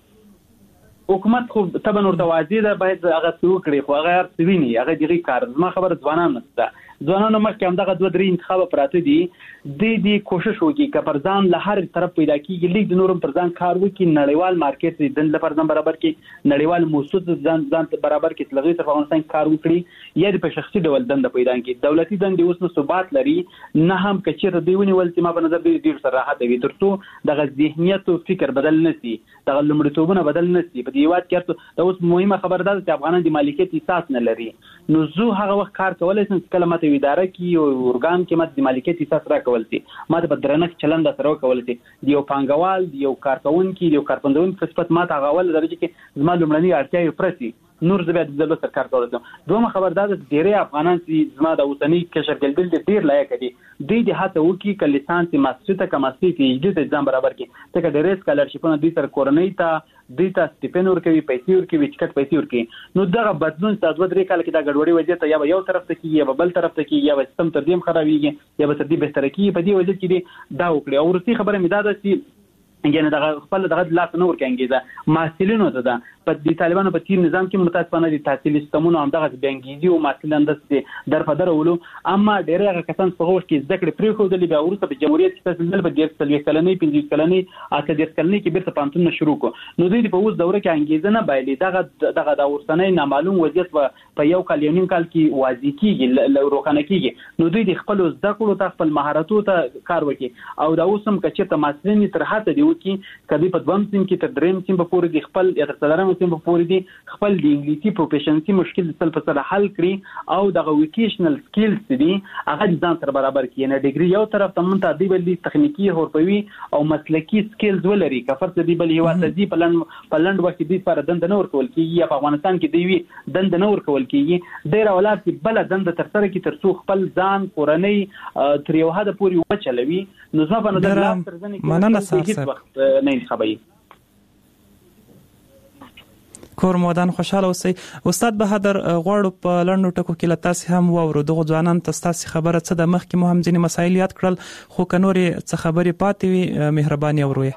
حکومت خو طبعا ورته واجب ده باید هغه څه وکړي خو هغه څه ویني هغه دغه کار ما خبره ځوانان نشته ځوانانو مخکې هم دغه دوه درې انتخاب پراته دي د دې کوشش وکړي چې پر ځان له هر طرف پیدا کیږي لیک د نورم پر ځان کار وکړي نړیوال مارکیټ د د پر ځان برابر کې نړیوال موسسه ځان ځان برابر کې لغوي تر افغانستان کار وکړي یا د په شخصي ډول دند پیدا کړي دولتي دند اوس نو ثبات لري نه هم کچېر دی ونیول چې ما په نظر دی ډیر سره راحت وي ترڅو دغه ذهنیت او فکر بدل نشي دغه لمړتوبونه بدل نشي په دې وخت کې دا اوس مهمه خبره ده چې افغانان د مالکیت احساس نه لري نو زه هغه وخت کار کولای شم چې کله ماته اداره کې او اورګان کې ماته د مالکیت احساس را کول شي ماته په درنښت چلند سره کول شي د یو پانګوال د یو کارکونکو د یو کارپندون په صفت ماته غول درجه کې زما لومړنی اړتیا یو پرسي نور زبې د دولت سرکار کولای شم دوه خبردار د ډیری افغانان چې زما د اوسنی کشر ګلبل د ډیر لایق دي د دې هڅه وکي ک لیسانس ماستر ته کماسي کې د ځان برابر کې ته د ریس سکالرشپونه د تر کورنۍ ته د تا سټیپن ورکوي پیسې ورکوي چکټ پیسې ورکوي نو دغه بدلون تاسو درې کال کې دا ګډوډي وجه ته یا یو طرف ته کې یا بل طرف ته کې یا سیستم تر دې خرابېږي یا به تر دې بهتر کې په دې وجه کې دا وکړي او ورسي خبره مې دا ده چې یعنی دغه خپل دغه لاس نه ورکانګیزه محصلینو ته ده په دې طالبانو په تیر نظام کې متاسفانه دي تحصیل سیستمونو هم دغه بنګیزي او محصلین د در په درولو اما ډېر هغه کسان په غوښ کې ذکر پرې خو د بیا ورسته په جمهوریت کې تاسو په ډېر سلوي کلنې پنځه کلنې اته ډېر کلنې کې بیرته پانتون شروع کو نو دوی په اوس دوره کې انګیزه نه بایلي دغه دغه د ورسنۍ نامعلوم وضعیت په یو کال یو نیم کال کې واضح کیږي روښانه کیږي نو دوی د خپل زده کړو ته خپل مهارتونو ته کار وکړي او دا اوس هم کچې ته محصلین تر هڅه دی وکړي کدی په دوم سیم کې تر دریم سیم په پورې د خپل یا تر څلورم سیم په پورې دی خپل د انګلیسي پروفیشنسي مشکل سل په سره حل کړي او د وکیشنل سکلز دي هغه ځان سره برابر کړي نه ډیګري یو طرف ته مونږ ته دی بل تخنیکی حرفوي او مسلکی سکلز ولري کفر ته دی بل یو ته دی په لند په لند وخت دی پر دند نه ورکول کیږي یا په افغانستان کې دی وی دند نه ورکول کیږي ډیر اولاد چې بل دند تر سره کې تر څو خپل ځان کورنۍ تر یو حد پورې وچلوي نو زما په نظر لا تر ځنه کې هیڅ وخت نه انتخابي کور مودان خوشاله اوسئ استاد بهادر غواړو په لړنو ټکو کې لتاسې هم وورو دغه ځوانان تاسو خبره څه د مخ کې مهم ځینې مسایل یاد کړل خو کنوري څه خبرې پاتې وي مهرباني اوروي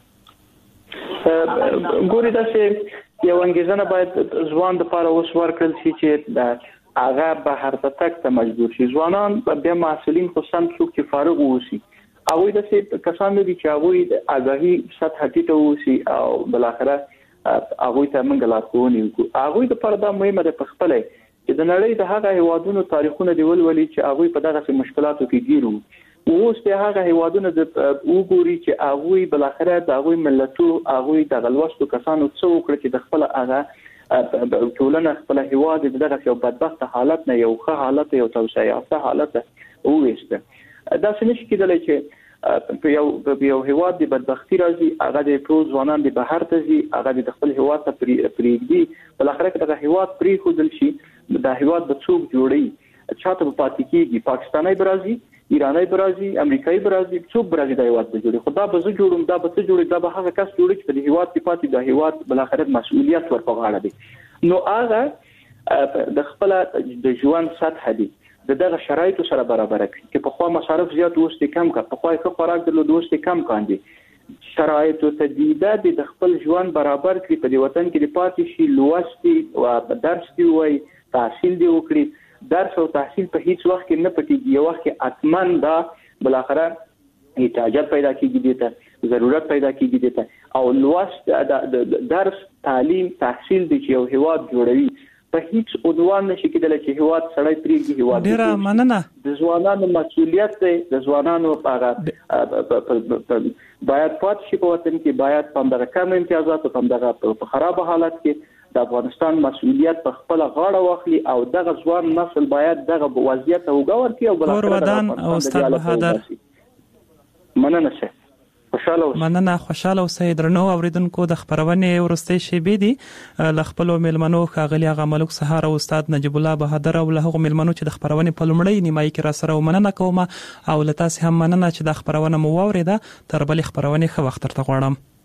ګوري دا چې یو انګیزنه باید ځوان د پاره اوس ورکړل شي چې د هغه به هر تک ته مجبور شي ځوانان بیا محصلین خو سم څوک چې فارغ ووسی او د څه کسان دي چې هغه د اګاهي سطح ټیټه ووسی او بل اخره هغه ته موږ لارښوونې وکړو هغه د پردا مهمه ده په خپل چې د نړۍ د هغه هیوادونو تاریخونه دی ولولي چې هغه په دغه مشکلاتو کې ګیرو اوس په هغه هیوادونو د وګوري چې هغه بل اخره د هغه ملتو هغه د غلوستو کسانو څو کړ چې د خپل هغه ټولنه خپل هیواد دغه یو بدبخت حالت نه یو ښه حالت یو توسعه یافته حالت وېسته دا څه نشي کېدلی چې په یو په یو هیواد د بدبختی راځي هغه د ټول ځوانان د بهر ته ځي هغه د خپل هیواد ته پریږدي بل اخر کې د هیواد پری خودل شي د هیواد د څوک جوړي چاته په پاتې کېږي پاکستاني برازي ایرانی برازي امریکایي برازي څوک برازي د هیواد ته جوړي خدا به زه جوړم دا به څه جوړي دا به هغه کس جوړي چې د هیواد په پاتې د هیواد بل اخر مسؤلیت ورپا غاړه دي نو هغه د خپل د ژوند سطح دي دغه شرایطو سره برابر کړي چې په خوا مصارف زیات وسته کم کا په خوا ښه خوراک درلود وسته کم کاندي شرایطو تجدید د خپل ژوند برابر کړي په دې وطن کې د پاتې شي لوستي او درس دی وای تحصیل دی وکړي درس او تحصیل په هیڅ وخت کې نه پټيږي یو وخت کې اتمن دا بل اخره احتیاجات پیدا کیږي دته ضرورت پیدا کیږي دته او لوست درس تعلیم تحصیل دی چې یو هیواد جوړوي په هیڅ عنوان نشي کېدلی چې هیواد سړی پریږدي هیواد ډیره مننه د ځوانانو مسؤلیت دی د ځوانانو هغه باید پات شي په وطن کې، باید په دغه کم امتیازات او په دغه په خراب حالت کې د افغانستان مسؤلیت په خپل غاړه واخلي او دغه ځوان نسل باید دغه وضعیت وګور کړي او بل ودان او استاد بهادر مننه شه خوشاله اوسئ. مننه خوشاله اوسئ. درنو اوریدونکو د خبرونې ورستۍ شېبې دي ل خپل ملمنو ښاغلي هغه ملک سهار او استاد نجیب الله بهادر او له هغه ملمنو چې د خبرونې په لومړۍ نیمایي کې را سره ومننه کوم او له تاسو هم مننه چې د خبرونه مو واوریده. تر بلې خبرونه ښه وخت ترته غواړم.